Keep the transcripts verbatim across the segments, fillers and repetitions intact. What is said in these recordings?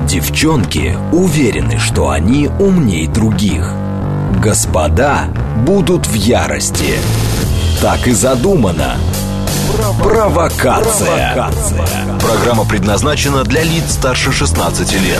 Девчонки уверены, что они умнее других. Господа будут в ярости. Так и задумано. Провокация. Провокация. Программа предназначена для лиц старше шестнадцати лет.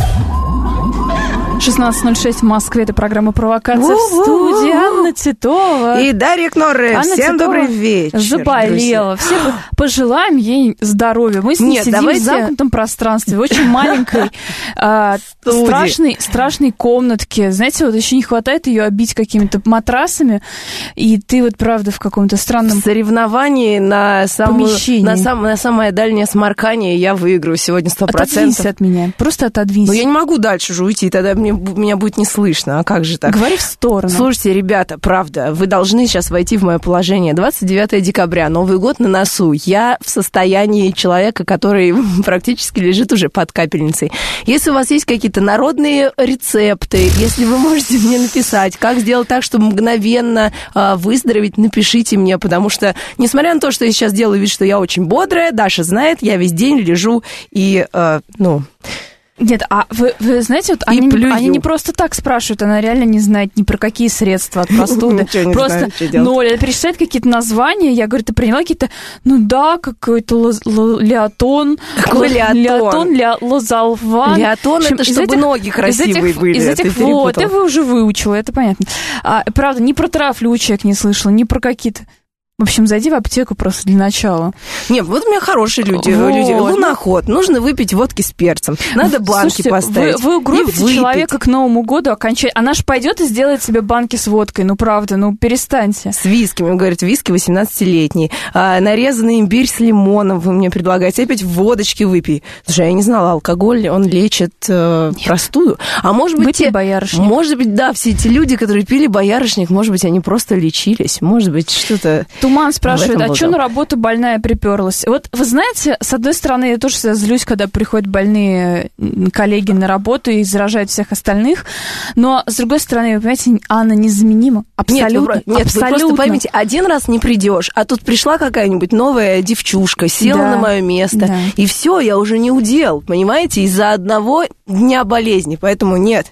шестнадцать ноль шесть в Москве. Это программа «Провокация». В студии Анна Титова и Дарья Кнорре. Анна Всем Титова добрый вечер. Заболела. Все пожелаем ей здоровья. Мы с ней Нет, сидим давайте... в замкнутом пространстве, в очень маленькой а, страшной, страшной комнатке. Знаете, вот еще не хватает ее обить какими-то матрасами, и ты вот, правда, в каком-то странном... В соревновании на, самую, на, сам, на самое дальнее сморкание я выиграю сегодня сто процентов. Отодвинься от меня. Просто отодвинься. Но я не могу дальше уже уйти, тогда мне меня будет не слышно, а как же так? Говори в сторону. Слушайте, ребята, правда, вы должны сейчас войти в мое положение. двадцать девятое декабря, Новый год на носу. Я в состоянии человека, который практически лежит уже под капельницей. Если у вас есть какие-то народные рецепты, если вы можете мне написать, как сделать так, чтобы мгновенно э, выздороветь, напишите мне, потому что, несмотря на то, что я сейчас делаю вид, что я очень бодрая, Даша знает, я весь день лежу и, э, ну... Нет, а вы, вы знаете, вот они, они не просто так спрашивают, она реально не знает ни про какие средства от простуды. Просто ноль. Она перечисляет какие-то названия, я говорю, ты приняла какие-то, ну да, какой-то леотон. Какой леотон? Леотон, лозалван. Леотон это чтобы ноги красивые были. Из этих, вот, это вы уже выучила, это понятно. Правда, ни про трафлю человек не слышала, ни про какие-то... В общем, зайди в аптеку просто для начала. Нет, вот у меня хорошие люди. Вот. люди. Луноход. Нужно выпить водки с перцем. Надо банки Слушайте, поставить. Вы, вы угробите человека к Новому году окончательно. Она ж пойдет и сделает себе банки с водкой. Ну, правда, ну, перестаньте. С виски. Мне говорят, виски восемнадцатилетний. А, нарезанный имбирь с лимоном вы мне предлагаете. Опять водочки выпей. Слушай, я не знала, алкоголь, он лечит э, простуду. А может быть, те, боярышник. Может быть, да, все эти люди, которые пили боярышник, может быть, они просто лечились. Может быть, что-то... Туман спрашивает, а что на работу больная приперлась? Вот вы знаете, с одной стороны, я тоже злюсь, когда приходят больные коллеги на работу и заражают всех остальных, но с другой стороны, вы понимаете, Анна незаменима. Абсолютно. Нет, вы, нет, абсолютно. вы просто поймите, один раз не придешь, а тут пришла какая-нибудь новая девчушка, села да, на мое место, да. и все, я уже не удел, понимаете, из-за одного дня болезни. Поэтому нет,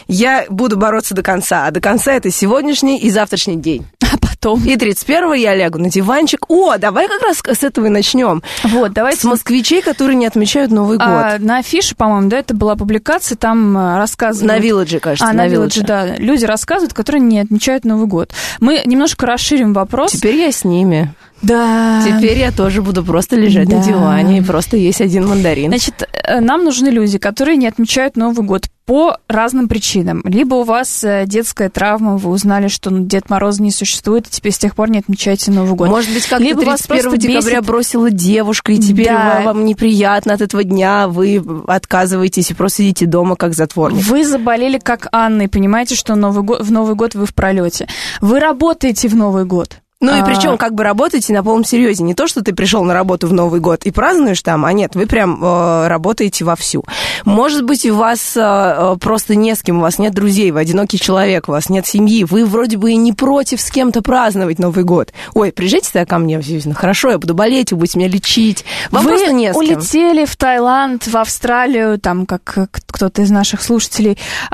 я буду бороться до конца, а до конца это сегодняшний и завтрашний день. А потом? И тридцать первого я лягу на диванчик. О, давай как раз с этого и начнем. Вот, давайте. С москвичей, которые не отмечают Новый год. А, на афише, по-моему, да, это была публикация, там рассказывают... На Вилладже, кажется. А, на Вилладже, да. Люди рассказывают, которые не отмечают Новый год. Мы немножко расширим вопрос. Теперь я с ними. Да. Теперь я тоже буду просто лежать да. на диване и просто есть один мандарин. Значит, нам нужны люди, которые не отмечают Новый год по разным причинам. Либо у вас детская травма, вы узнали, что Дед Мороз не существует, и теперь с тех пор не отмечаете Новый год. Может быть, как-то тридцать первого декабря бесит... бросила девушка, и теперь да. вам неприятно от этого дня, вы отказываетесь и просто сидите дома, как затворник. Вы заболели, как Анна, и понимаете, что Новый год, в Новый год вы в пролете. Вы работаете в Новый год. Ну и причем как бы работаете на полном серьезе. Не то, что ты пришел на работу в Новый год и празднуешь там, а нет, вы прям э, работаете вовсю. Может быть, у вас э, просто не с кем, у вас нет друзей, вы одинокий человек, у вас нет семьи, вы вроде бы и не против с кем-то праздновать Новый год. Ой, приезжайте тогда ко мне, хорошо, я буду болеть, вы будете меня лечить. Вам вы просто не с кем. улетели в Таиланд, в Австралию, там, как кто-то из наших слушателей, э,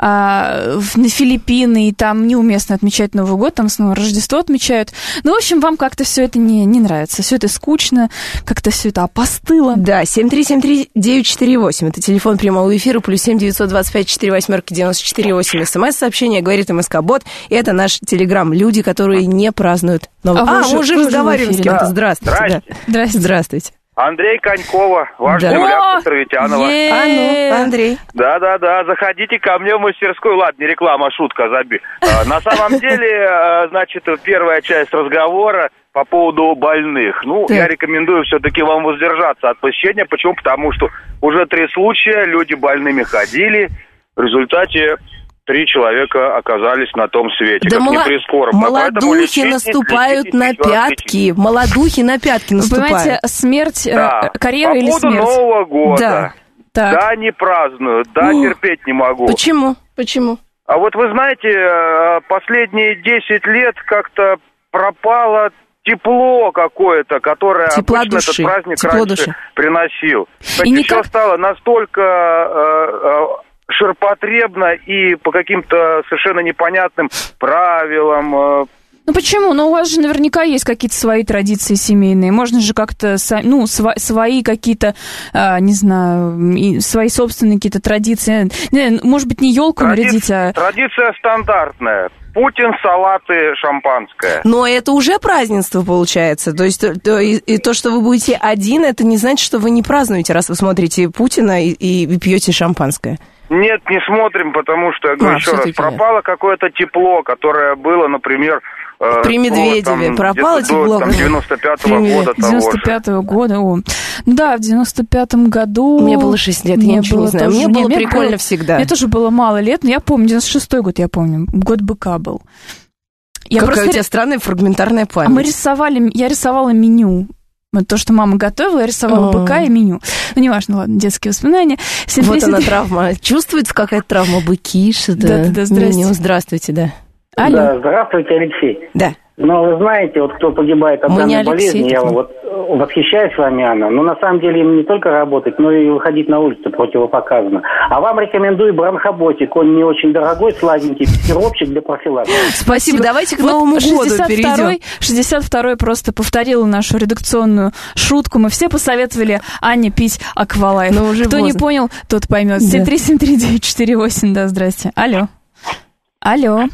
на Филиппины, и там неуместно отмечать Новый год, там снова Рождество отмечают. Ну, в общем, вам как-то все это не, не нравится. Все это скучно, как-то все это опостыло. Да, семь три семь три девять четыре восемь. Это телефон прямого эфира, плюс семь девятьсот двадцать пять четыре восемерки девяносто четыре восемь. СМС-сообщение, говорит МСК-бот. Это наш телеграм. Люди, которые не празднуют Новый год. А, а мы уже разговариваем с кем-то. Здравствуйте. Здравствуйте. Да. Здравствуйте. Здравствуйте. Андрей Конькова, ваш да. земляк Островитянова. А ну, Андрей. Да-да-да, заходите ко мне в мастерскую. Ладно, не реклама, шутка, заби. На самом деле, значит, первая часть разговора по поводу больных. Ну, я рекомендую все-таки вам воздержаться от посещения. Почему? Потому что уже три случая, люди больными ходили. В результате три человека оказались на том свете. Да как мало... не прискорбно. Молодухи лечите, наступают лечите, на лечите, пятки. лечите. Молодухи на пятки наступают. Вы понимаете, смерть, да. карьера по или смерть? По поводу Нового года. Да, так. да не праздную, да Ух. терпеть не могу. Почему? Почему? А вот вы знаете, последние десять лет как-то пропало тепло какое-то, которое Тепло обычно души. этот праздник Тепло раньше души. приносил. И И никак... все стало настолько э, э, ширпотребно и по каким-то совершенно непонятным правилам. Э. Ну почему? Ну у вас же наверняка есть какие-то свои традиции семейные. Можно же как-то, ну, св- свои какие-то, э, не знаю, и свои собственные какие-то традиции. Не, может быть, не елку Тради... нарядить, а... Традиция стандартная. Путин, салаты, шампанское. Но это уже празднество получается. То есть то, и, и то, что вы будете один, это не значит, что вы не празднуете, раз вы смотрите Путина и, и пьете шампанское. Нет, не смотрим, потому что, я говорю А, еще раз, пропало нет. какое-то тепло, которое было, например... Э, При Медведеве ну, пропало тепло. До девяносто пятого года того девяносто пятого года, о. Да, в девяносто пятом году... Мне было шесть лет, я ничего не знаю. Мне было не, прикольно было, всегда. Мне тоже было мало лет, но я помню, девяносто шестой год, я помню, год быка был. Я Какая просто... у тебя странная фрагментарная память. А мы рисовали, я рисовала меню. Вот то, что мама готовила, я рисовала А-а-а. быка и меню. Ну, неважно, ладно, детские воспоминания. семь Вот она травма. Чувствуется какая-то травма быки, что-то? Да-да-да, здрасте. Здравствуйте, да. Алло. Да, здравствуйте, Алексей. Да. Но вы знаете, вот кто погибает от Мы данной болезни, я вот восхищаюсь вами, Анна. Но на самом деле им не только работать, но и выходить на улицу противопоказано. А вам рекомендую бронхоботик. Он не очень дорогой, сладенький, сиропчик для профилактики. Спасибо. Давайте к вот Новому году перейдем. шестьдесят второй просто повторила нашу редакционную шутку. Мы все посоветовали Анне пить Аквалайф. Кто поздно. Не понял, тот поймет. Да. семь три семь три девять четыре восемь. Да, здрасте. Алло. Алло.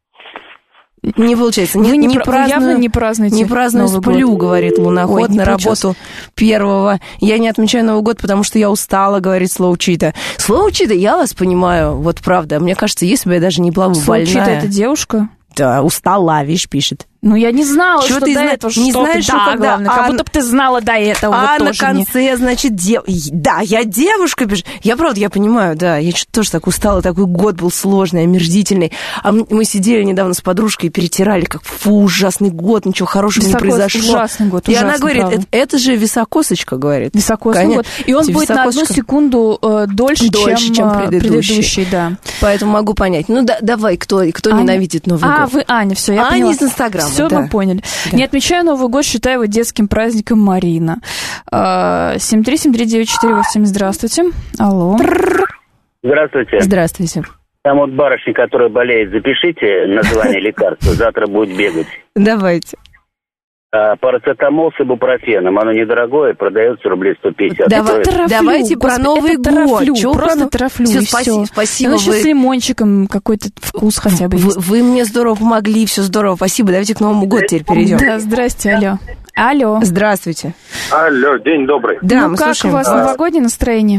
Не получается. Вы не, не, не праздную, явно не празднуете Не праздную, сплю, год. Говорит луноход. Ой, на работу первого. Я не отмечаю Новый год, потому что я устала, говорит Слоучита. Слоучита, я вас понимаю, вот правда. Мне кажется, если бы я даже не была бы больная... Слоучита — это девушка? Да, устала, видишь, пишет. Ну, я не знала, что, что ты до зна... этого не что знаешь, ты, что да, когда главное, а... как будто бы ты знала до этого. А вот на конце, мне. значит, дев... да, я девушка, пишет. Я, правда, я понимаю, да, я что-то тоже так устала, такой год был сложный, омерзительный. А мы сидели недавно с подружкой и перетирали, как, фу, ужасный год, ничего хорошего Високос... не произошло. Ужасный год, и ужасный, она говорит, это, это же високосочка, говорит. Високосный год. И он будет на одну секунду э, дольше, дольше, чем, чем предыдущий. предыдущий, да. Поэтому могу понять. Ну, да, давай, кто, кто Аня... ненавидит Новый а, год? А, вы Аня, все, я Аня поняла. из Инстаграма, Все, да. мы поняли. Да. Не отмечаю Новый год, считаю его детским праздником Марина. семь три семь три девять четыре восемь. Здравствуйте. Алло. Здравствуйте. Здравствуйте. Там вот барышня, которая болеет, запишите название лекарства, завтра будет бегать. Давайте. А, парацетамол с ибупрофеном, оно недорогое, продается рублей сто пятьдесят. Давай, трафлю, давайте Господи, про Новый это год. Трафлю, Чё просто про... трафлю, все, и спасибо, все. спасибо. Ну, еще с лимончиком какой-то вкус хотя бы вы, есть. Вы мне здорово помогли, все здорово, спасибо. Давайте к Новому году теперь перейдем. Да, здрасте, алло. Алло. Здравствуйте. Алло, день добрый. Да, ну, мы как слушаем. у вас а... новогоднее настроение?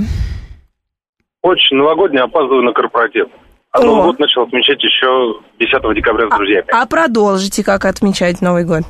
Очень новогоднее, опаздываю на корпоратив. А Новый год начал отмечать еще десятого декабря с друзьями. А, а продолжите, как отмечать Новый год?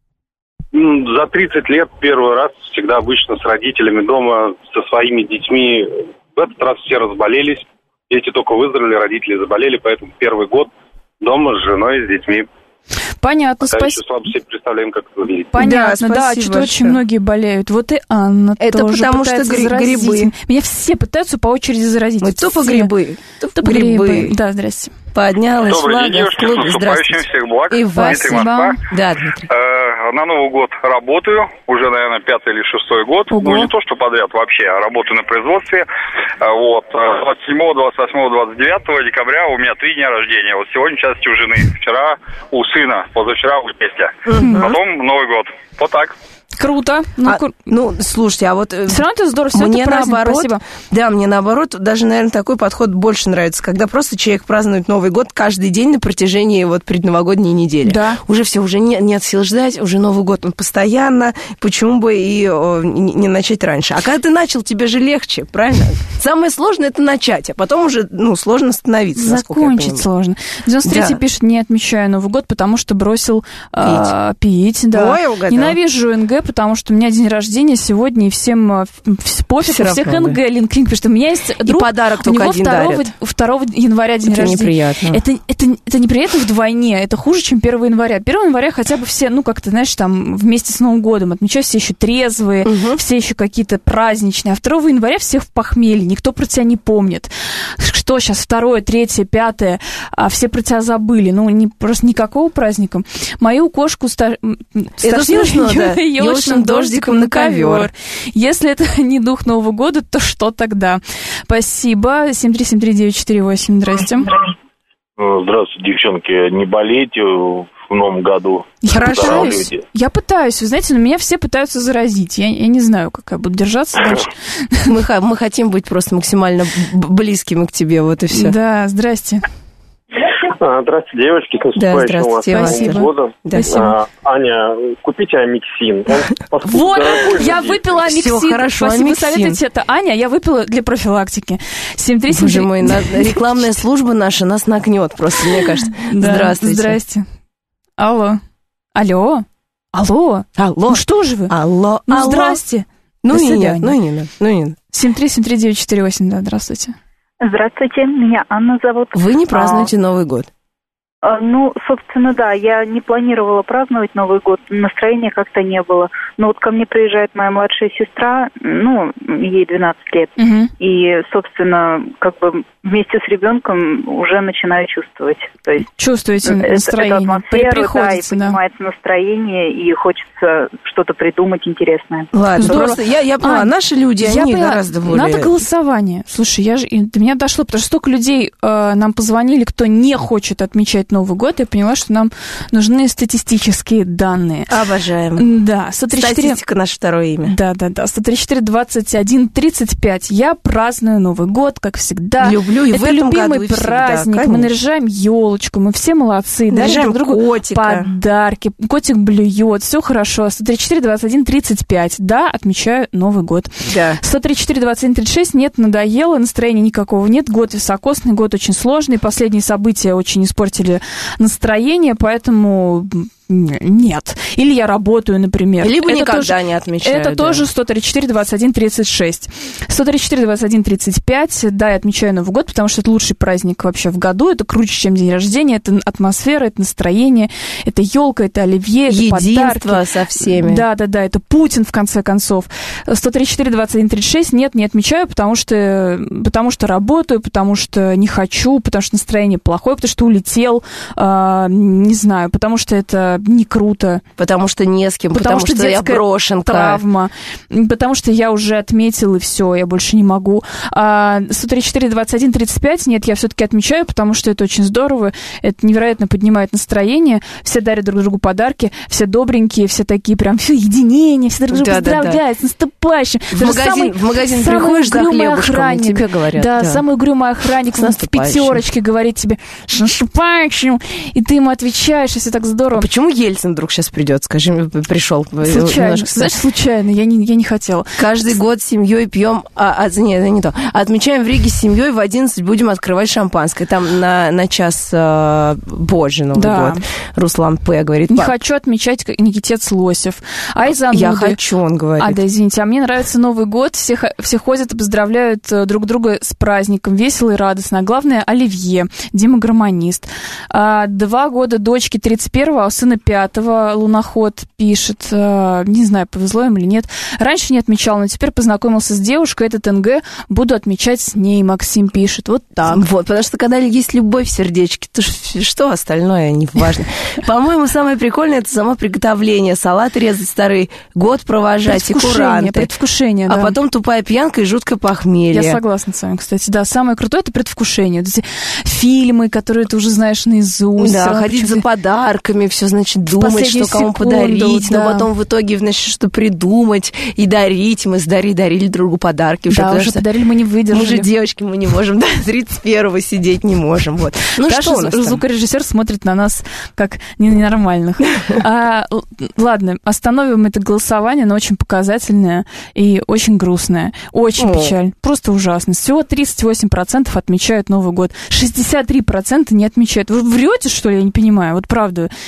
За тридцать лет первый раз, всегда обычно с родителями дома, со своими детьми. В этот раз все разболелись, дети только выздоровели, родители заболели, поэтому первый год дома с женой, с детьми. Понятно, спасибо. еще слабо себе представляем, как это выглядит. Понятно, да, да что-то очень многие болеют. Вот и Анна это тоже потому что гри- грибы. Меня все пытаются по очереди заразить. Мы то по грибы, то по грибы. грибы. Да, здрасте. Поднялась Добрый день, девушки, с наступающим, всех благ. И вас. Дмитрий Москва. Да, Дмитрий. Э, на Новый год работаю, уже, наверное, пятый или шестой год. Ого. Ну, не то, что подряд вообще, а работаю на производстве. Вот, двадцать седьмого, двадцать восьмого, двадцать девятого декабря у меня три дня рождения. Вот сегодня часть у жены, вчера у сына, позавчера у тестя. Угу. Потом Новый год. Вот так. Круто. Ну, а, кру... ну, слушайте, а вот... Все равно это здорово, все мне это праздник, наоборот, спасибо. Да, мне наоборот, даже, наверное, такой подход больше нравится, когда просто человек празднует Новый год каждый день на протяжении вот предновогодней недели. Да. Уже все, уже не, нет сил ждать, уже Новый год он постоянно, почему бы и о, не, не начать раньше. А когда ты начал, тебе же легче, правильно? Самое сложное — это начать, а потом уже, ну, сложно остановиться. Закончить сложно. девяносто третий да. пишет, не отмечаю Новый год, потому что бросил пить. А, пить да. Ой, угадал. Ненавижу эн гэ, потому что у меня день рождения сегодня, и всем пофиг, у всех эн гэ, линк-линк, потому что у меня есть друг, и подарок у только него один второго, дарят. второго января день это рождения. Неприятно. Это, это, это неприятно вдвойне, это хуже, чем первого января. первого января хотя бы все, ну, как-то, знаешь, там, вместе с Новым годом отмечают, все еще трезвые, угу. все еще какие-то праздничные, а второго января всех в похмелье, никто про тебя не помнит. Что сейчас, второе, третье, пятое, а все про тебя забыли, ну, не, просто никакого праздника. Мою кошку ста... стошнило елочным дождиком на ковер. Если это не дух Нового года, то что тогда? Спасибо. семь три семь три девять четыре восемь. Здрасте. Здравствуйте, девчонки. Не болейте в новом году. Я пытаюсь, я пытаюсь. Вы знаете, но меня все пытаются заразить. Я, я не знаю, как я буду держаться дальше. Мы, мы хотим быть просто максимально близкими к тебе, вот и все. Да, здрасте. Здравствуйте, девочки, с наступающим вас Новым годом. Спасибо. А, Аня, купите амиксин. Он, вот, я выпила амиксин. Все хорошо, спасибо, амиксин. советуете это. Аня, я выпила для профилактики. семь три семь три. Боже мой, рекламная служба наша нас нагнет просто, мне кажется. Да, здравствуйте. Здрасте. Алло. Алло. Алло. Алло. Ну что же вы? Алло. Ну, алло. здрасте. Ну и нет, ну и не надо. Ну и не надо. семь три семь три девять четыре восемь, да, здравствуйте. Здравствуйте, меня Анна зовут. Вы не празднуете а, Новый год? А, ну, собственно, да, я не планировала праздновать Новый год, настроения как-то не было. Но вот ко мне приезжает моя младшая сестра, ну, ей двенадцать лет, угу. и, собственно, как бы вместе с ребенком уже начинаю чувствовать. То есть чувствуете настроение, эту атмосферу, да, и да. поднимается настроение, и хочется что-то придумать интересное. Ладно, здорово. Просто я, я поняла, а, наши люди, они поняла, гораздо более... Надо голосование. Слушай, я же, до меня дошло, потому что столько людей э, нам позвонили, кто не хочет отмечать Новый год, я поняла, что нам нужны статистические данные. Обожаем. Да, сто тридцать четыре... Статистика — наше второе имя. Да-да-да, сто тридцать четыре двадцать один тридцать пять. Я праздную Новый год, как всегда. Люблю, и это в этом любимый году праздник. Всегда, мы наряжаем елочку, мы все молодцы. Наряжаем друг другу котика. Подарки. Котик блюет, все хорошо. сто тридцать четыре двадцать один тридцать пять. Да, отмечаю Новый год. Да. сто тридцать четыре двадцать один тридцать шесть. Нет, надоело, настроения никакого нет. Год високосный, год очень сложный. Последние события очень испортили настроение, поэтому... Нет. Или я работаю, например. Либо это никогда тоже, не отмечаю. Это да. тоже сто тридцать четыре двадцать один тридцать шесть. сто тридцать четыре двадцать один тридцать пять. Да, я отмечаю Новый год, потому что это лучший праздник вообще в году. Это круче, чем день рождения. Это атмосфера, это настроение, это елка, это оливье, это единство подарки. Со всеми. Да, да, да. Это Путин, в конце концов. сто тридцать четыре двадцать один тридцать шесть. Нет, не отмечаю, потому что, потому что работаю, потому что не хочу, потому что настроение плохое, потому что улетел, э, не знаю, потому что это не круто. Потому что не с кем, потому, потому что, что я брошенка. Травма, потому что я уже отметил, и все, я больше не могу. А сто тридцать четыре двадцать один тридцать пять, нет, я все-таки отмечаю, потому что это очень здорово, это невероятно поднимает настроение, все дарят друг другу подарки, все добренькие, все такие прям, все единение, все друг друга да, поздравляют да, да. с наступающим. В Даже магазин, самый, в магазин приходишь за хлебушком, охранник, тебе говорят. Да, да. самый угрюмый охранник с в пятерочке говорит тебе с наступающим, и ты ему отвечаешь, и все так здорово. А почему Ельцин вдруг сейчас придет? Скажи мне, пришел. Случайно. Знаешь, случайно. Я не, я не хотела. Каждый год с семьей пьем... А, а, нет, это не то. Отмечаем в Риге с семьей, в одиннадцать будем открывать шампанское. Там на, на час а, позже Новый да. год. Руслан П. говорит... Не хочу отмечать Никитец Лосев. Ай, зануды. Я хочу, он говорит. А, да, извините. А мне нравится Новый год. Все, все ходят и поздравляют друг друга с праздником. Весело и радостно. А главное, оливье. Дима гармонист. А, два года дочки тридцать первого, а у сына пятого луноход пишет. А, не знаю, повезло им или нет. Раньше не отмечал, но теперь познакомился с девушкой. Этот эн гэ буду отмечать с ней, Максим пишет. Вот так. Вот, потому что когда есть любовь в сердечке, то что остальное не важно. По-моему, самое прикольное — это само приготовление. Салат резать, старый год провожать, и куранты. Предвкушение, да. А потом тупая пьянка и жуткое похмелье. Я согласна с вами, кстати. Да, самое крутое — это предвкушение. Вот эти фильмы, которые ты уже знаешь наизусть. Да, ходить за подарками, все, значит, думать, что кому подарить, да. но потом в итоге, значит, что придумать и дарить. Мы с Дарьей дарили другу подарки. Уже, да, уже подарили, мы не выдержали. Мы же девочки, мы не можем до тридцать первого сидеть не можем. Вот. Ну Даша, что у нас звукорежиссер смотрит на нас как ненормальных. А, ладно, остановим это голосование, оно очень показательное и очень грустное. Очень О. печально. Просто ужасно. Всего тридцать восемь процентов отмечают Новый год. шестьдесят три процента не отмечают. Вы врете, что ли? Я не понимаю. Вот правда. Я вам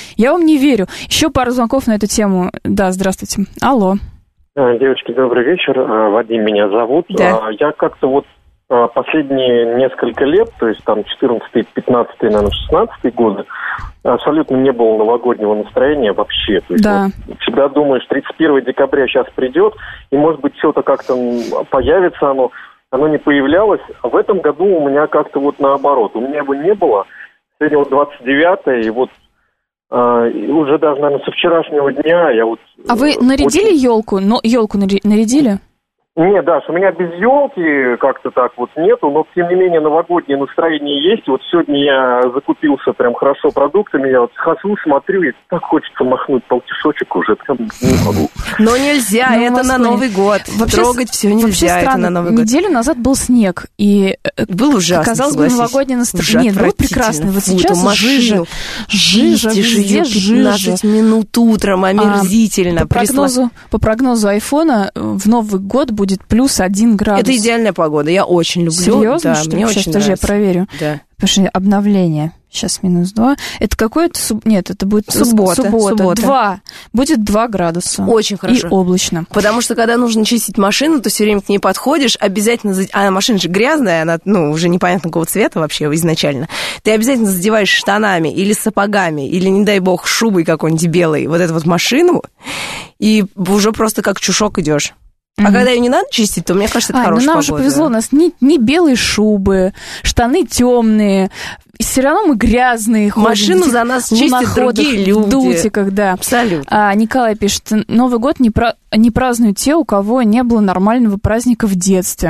не верю. Еще пару звонков на эту тему. Да, здравствуйте. Алло. Девочки, добрый вечер. Вадим меня зовут. Да. Я как-то вот последние несколько лет, то есть там четырнадцатый, пятнадцатый, наверное, шестнадцатый годы, абсолютно не было новогоднего настроения вообще. То есть да. Вот всегда думаешь, тридцать первого декабря сейчас придет, и, может быть, все-то как-то появится оно. Оно не появлялось. А в этом году у меня как-то вот наоборот. У меня его не было. Сегодня вот двадцать девятое, и вот а, и уже даже, наверное, со вчерашнего дня я вот... А вы нарядили очень... елку? Но елку нарядили? Нет, Даш, у меня без елки как-то так вот нету, но тем не менее новогоднее настроение есть. Вот сегодня я закупился прям хорошо продуктами, я вот хожу, смотрю, и так хочется махнуть полтишочек уже, прям не могу. Но нельзя, ну, это на Новый год. Вообще, трогать все нельзя, это на Новый год. Неделю назад был снег, и был ужасный, казалось бы, новогоднее настроение. Нет, было прекрасно. Вот сейчас жижа, жижа, везде жижа. пятнадцать минут утром, омерзительно. А, по, прогнозу, по прогнозу айфона в Новый год будет будет плюс один градус. Это идеальная погода, я очень люблю. Серьезно? Да, что мне очень очень тоже нравится. Я проверю. Да. Потому что обновление. Сейчас минус два. Это какое-то... Суб... Нет, это будет суббота. Суббота. Суббота. Два. Будет два градуса. Очень хорошо. И облачно. Потому что, когда нужно чистить машину, то все время к ней подходишь, обязательно... А машина же грязная, она, ну, уже непонятно какого цвета вообще изначально. Ты обязательно задеваешь штанами или сапогами, или, не дай бог, шубой какой-нибудь белой вот эту вот машину, и уже просто как чушок идешь. А mm-hmm. когда ее не надо чистить, то, мне кажется, это а, хорошая ну нам погода. Нам же повезло, у нас не, не белые шубы, штаны темные, все равно мы грязные. Машину ходим, за нас чистят другие люди. В дутиках, да. Абсолютно. А, Николай пишет, Новый год не, про... не празднуют те, у кого не было нормального праздника в детстве.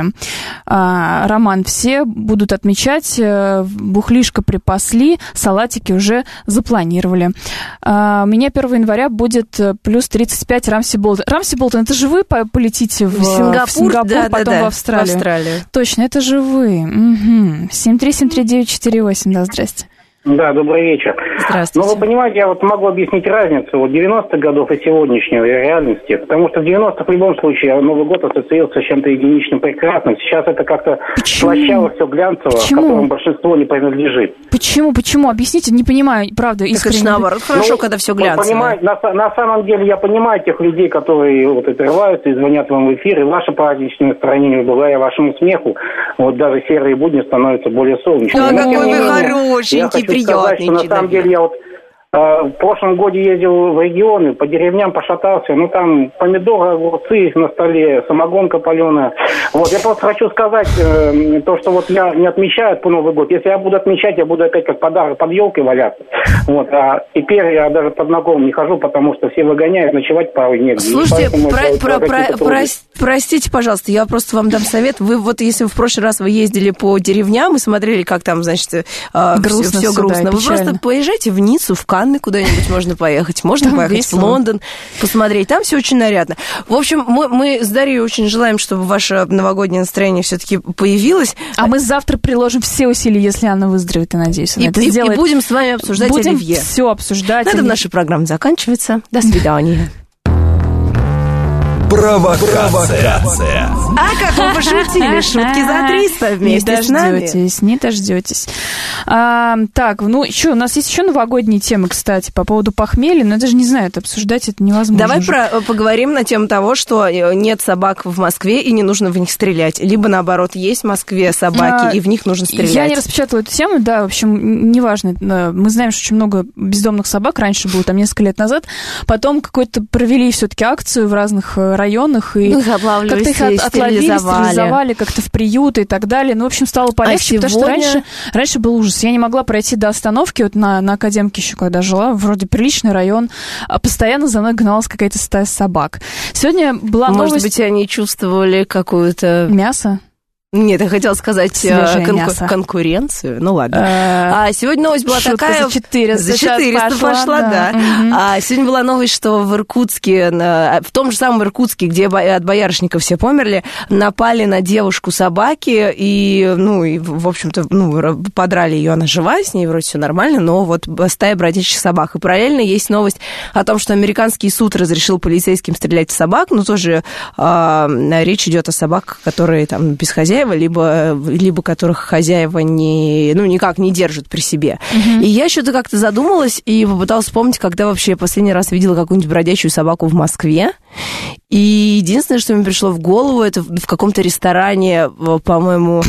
А, Роман, все будут отмечать, бухлишко припасли, салатики уже запланировали. А, у меня первого января будет плюс тридцать пять Рамси Болтон. Рамси Болтон, это же вы полетите в, в Сингапур, в Сингапур да, потом да, да, в Австралию. В Австралию. Точно, это же вы. Угу. семь три семь три девять четыре восемь. Да, здрасте. Да, добрый вечер. Здравствуйте. Ну, вы понимаете, я вот могу объяснить разницу вот девяностых годов и сегодняшней реальности, потому что в девяностых в любом случае Новый год ассоциировался с чем-то единичным, прекрасным. Сейчас это как-то слащало все глянцево, Почему? которому большинство не принадлежит. Почему? Почему? Объясните, не понимаю, правда, искренне. Так это наоборот хорошо, ну, когда все глянцево. На, на самом деле я понимаю тех людей, которые вот отрываются и звонят вам в эфир, и ваше праздничное настроение, благодаря вашему смеху, вот даже серые будни становятся более солнечными. Да, какой вы хорошенький, приятный. Сказать, что на самом деле я вот э, в прошлом году ездил в регионы, по деревням пошатался, ну там помидоры, огурцы на столе, самогонка паленая. Вот, я просто хочу сказать э, то, что вот я не отмечаю по Новый год. Если я буду отмечать, я буду опять как подарок под елкой валяться. Вот, а теперь я даже под знакомым не хожу, потому что все выгоняют, ночевать порой негде. Слушайте, про, про, про, про, простите, пожалуйста, я просто вам дам совет. Вы вот, если в прошлый раз вы ездили по деревням и смотрели, как там, значит, э, грустно, все, все грустно, да, вы печально. Просто поезжайте в Ниццу, в Канны куда-нибудь можно поехать. Можно там поехать весело. В Лондон, посмотреть. Там все очень нарядно. В общем, мы, мы с Дарьей очень желаем, чтобы ваше новогоднее настроение все-таки появилось. А мы завтра приложим все усилия, если она выздоровеет, и надеюсь, она и, это и, сделает. И будем с вами обсуждать будем оливье. Все обсуждать. На этом наша программа заканчивается. До свидания. Провокация. А как вы пошутили? Шутки за триста вместе с нами. Не дождетесь, не дождетесь. А, так, ну что, у нас есть еще новогодние темы, кстати, по поводу похмелья, но я даже не знаю, это обсуждать это невозможно. Давай про, поговорим на тему того, что нет собак в Москве и не нужно в них стрелять. Либо, наоборот, есть в Москве собаки, а, и в них нужно стрелять. Я не распечатала эту тему, да, в общем, неважно. Мы знаем, что очень много бездомных собак раньше было, там несколько лет назад. Потом какой-то провели все-таки акцию в разных районах, и ну, их отлавливали, как-то их от, отловили, стерилизовали как-то в приюты и так далее. Ну, в общем, стало полегче, а потому сегодня... что раньше, раньше был ужас. Я не могла пройти до остановки, вот на, на Академке еще когда жила, вроде приличный район, а постоянно за мной гналась какая-то стая собак. Сегодня была Может новость... Может быть, они чувствовали какую-то... Мясо? Нет, я хотела сказать конку- конкуренцию. Ну ладно. А сегодня новость была Шутка такая... за четыреста. За четыреста пошла, пошла да. да. Угу. А сегодня была новость, что в Иркутске, в том же самом Иркутске, где от боярышников все померли, напали на девушку собаки и, ну, и, в общем-то, ну, подрали ее, она жива, с ней вроде все нормально, но вот стая бродячих собак. И параллельно есть новость о том, что американский суд разрешил полицейским стрелять в собак, но тоже а, речь идет о собаках, которые там без хозяев, хозяева, либо, либо которых хозяева не, ну, никак не держат при себе. Uh-huh. И я что-то как-то задумалась и попыталась вспомнить, когда вообще я последний раз видела какую-нибудь бродячую собаку в Москве. И единственное, что мне пришло в голову, это в каком-то ресторане, по-моему,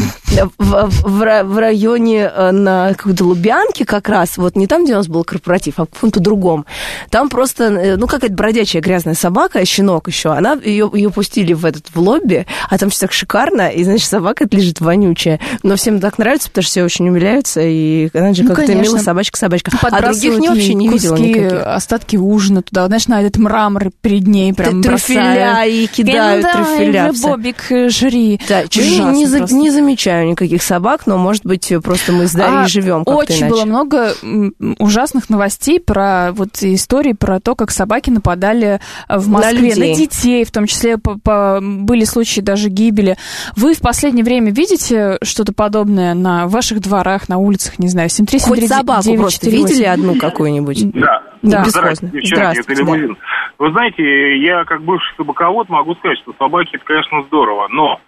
в, в, в районе на какой-то Лубянке как раз, вот не там, где у нас был корпоратив, а в каком-то другом. Там просто, ну, какая-то бродячая грязная собака, щенок еще, она, ее, ее пустили в этот, в лобби, а там все так шикарно, и, значит, собака лежит вонючая. Но всем так нравится, потому что все очень умиляются, и она же ну, как-то милая собачка-собачка. А других не вообще не видела никаких. Остатки ужина туда, знаешь, на этот мрамор перед ней прям бросают. И кидают ну, трюфеля. Да, Бобик, жри. Да, не, за, не замечаю никаких собак, но, может быть, просто мы с Дарьей а, живем как-то очень иначе. Было много ужасных новостей про вот истории про то, как собаки нападали в Москве на, на детей, в том числе по, по, были случаи даже гибели. Вы в последнее время видите что-то подобное на ваших дворах, на улицах, не знаю, семь три семь три Хоть собаку девять просто четыре восемь. видели одну какую-нибудь? Да. Да. Здравствуйте, девчонки, это лимузин. Да. Вы знаете, я как бывший собаковод могу сказать, что собаки это, конечно, здорово, но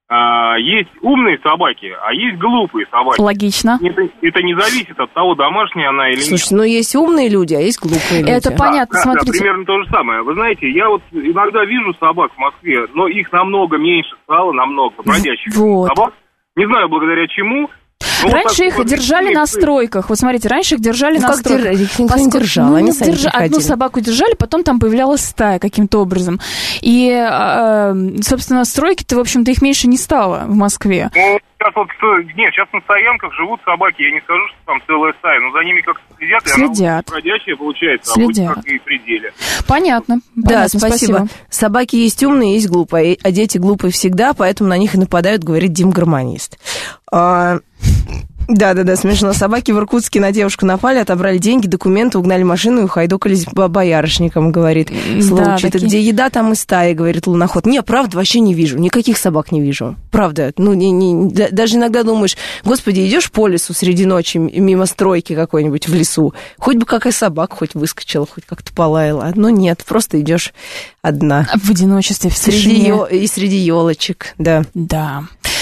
а, есть умные собаки, а есть глупые собаки. Логично. Это, это не зависит от того, домашняя она или нет. Слушай, ну есть умные люди, а есть глупые люди. Это понятно, да, смотрите. Да, примерно то же самое. Вы знаете, я вот иногда вижу собак в Москве, но их намного меньше стало, намного бродячих вот. собак. Не знаю, благодаря чему. Ну, раньше вот их вот держали на стройках. Вот смотрите, раньше их держали ну, на стройках. Держ... Их никто не держал, ну, они сами держа... Одну собаку держали, потом там появлялась стая каким-то образом. И, собственно, стройки-то, в общем-то, их меньше не стало в Москве. Ну, сейчас вот, нет, сейчас на стоянках живут собаки, я не скажу, что там целая стая, но за ними как-то следят, следят. И она бродячая получается, следят. А будет как и при деле. Понятно. Да, Понятно, спасибо. спасибо. Собаки есть умные, есть глупые, а дети глупые всегда, поэтому на них и нападают, говорит Дим Гармонист. А... Да-да-да, смешно. Собаки в Иркутске на девушку напали, отобрали деньги, документы, угнали машину и ухайдокались боярышником, говорит Случай. Да, это где еда, там и стаи, говорит луноход. Не, правда, вообще не вижу, никаких собак не вижу. Правда, ну, не, не, даже иногда думаешь, господи, идешь по лесу среди ночи, мимо стройки какой-нибудь в лесу, хоть бы какая собака хоть выскочила, хоть как-то полаяла. Но нет, просто идешь одна. В одиночестве, в среди ё... И среди елочек, да. Да.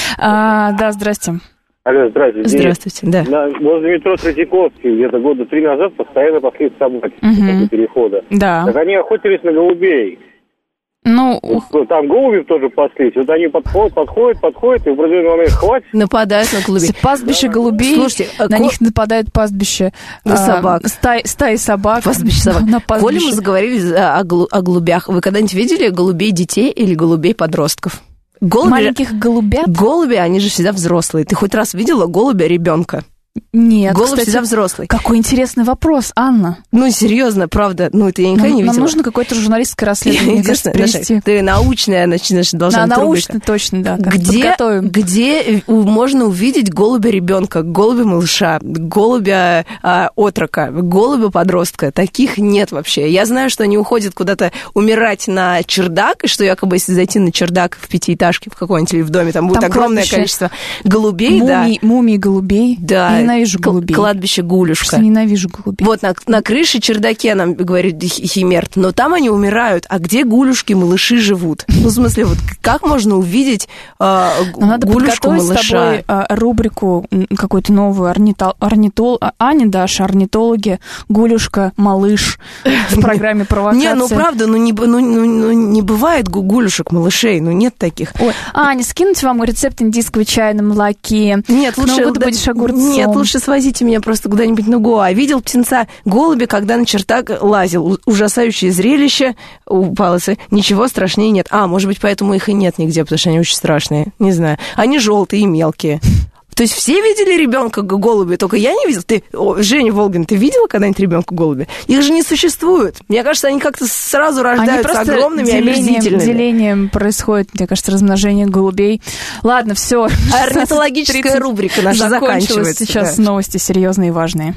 А, да, здрасте. Алло, здравствуйте. Здравствуйте, да. На, возле метро Третьяковский где-то года три назад постоянно пошли собаки угу. после перехода. Да. Так они охотились на голубей. Ну, вот, там голуби тоже паслись. Вот они подходят, подходят, подходят, и в определенный момент хватит. Нападают на голубей. Пастбище да. голубей, слушайте, на ко... них нападают пастбище на собак. А, стаи, стаи собак. Пастбище собак. На Коли мы заговорили о, о голубях, вы когда-нибудь видели голубей детей или голубей подростков? Голуби, маленьких голубят? Голуби, они же всегда взрослые. Ты хоть раз видела голубя ребенка? Нет, голубь кстати, всегда взрослый. Какой интересный вопрос, Анна. Ну, серьезно, правда. Ну, это я никогда нам, не видела. Нам нужно какое-то журналистское расследование, мне кажется, привести. Ты научная, значит, должна быть. Научная, точно, да. Где, где можно увидеть голубя-ребенка, голубя-малыша, голубя а, отрока, голубя-подростка? Таких нет вообще. Я знаю, что они уходят куда-то умирать на чердак, и что якобы, если зайти на чердак в пятиэтажке в какой-нибудь или в доме, там будет там огромное количество голубей. Мумий, да. Мумий голубей. Да. Ненавижу голубей. Кладбище Гулюшка. Ненавижу голубей. Вот на, на крыше чердаке, нам говорит Химерт, но там они умирают. А где гулюшки, малыши живут? Ну, в смысле, вот как можно увидеть э, надо гулюшку, малыша? С тобой э, рубрику какую-то новую, орнитол... орнитол... Аня Даша, орнитологи, гулюшка, малыш в программе «Провокация». Не, ну правда, ну не, ну, ну, не бывает гулюшек, малышей, ну нет таких. Ой, Аня, скинуть вам рецепт индийского чая на молоке? Нет, лучше... Ты будешь огурцом. Нет, лучше свозите меня просто куда-нибудь на Гоа. Видел птенца голубя, когда на чердак лазил. Ужасающее зрелище у Палоса. Ничего страшнее нет. А, может быть, поэтому их и нет нигде, потому что они очень страшные. Не знаю. Они желтые и мелкие. То есть все видели ребенка голубя, только я не видел. Ты, о, Женя Волгин, ты видела когда-нибудь ребенка голубя? Их же не существует. Мне кажется, они как-то сразу рождаются огромными и омерзительными. Делением происходит, мне кажется, размножение голубей. Ладно, все. Орнитологическая рубрика наша заканчивается. Сейчас да. Новости серьезные и важные.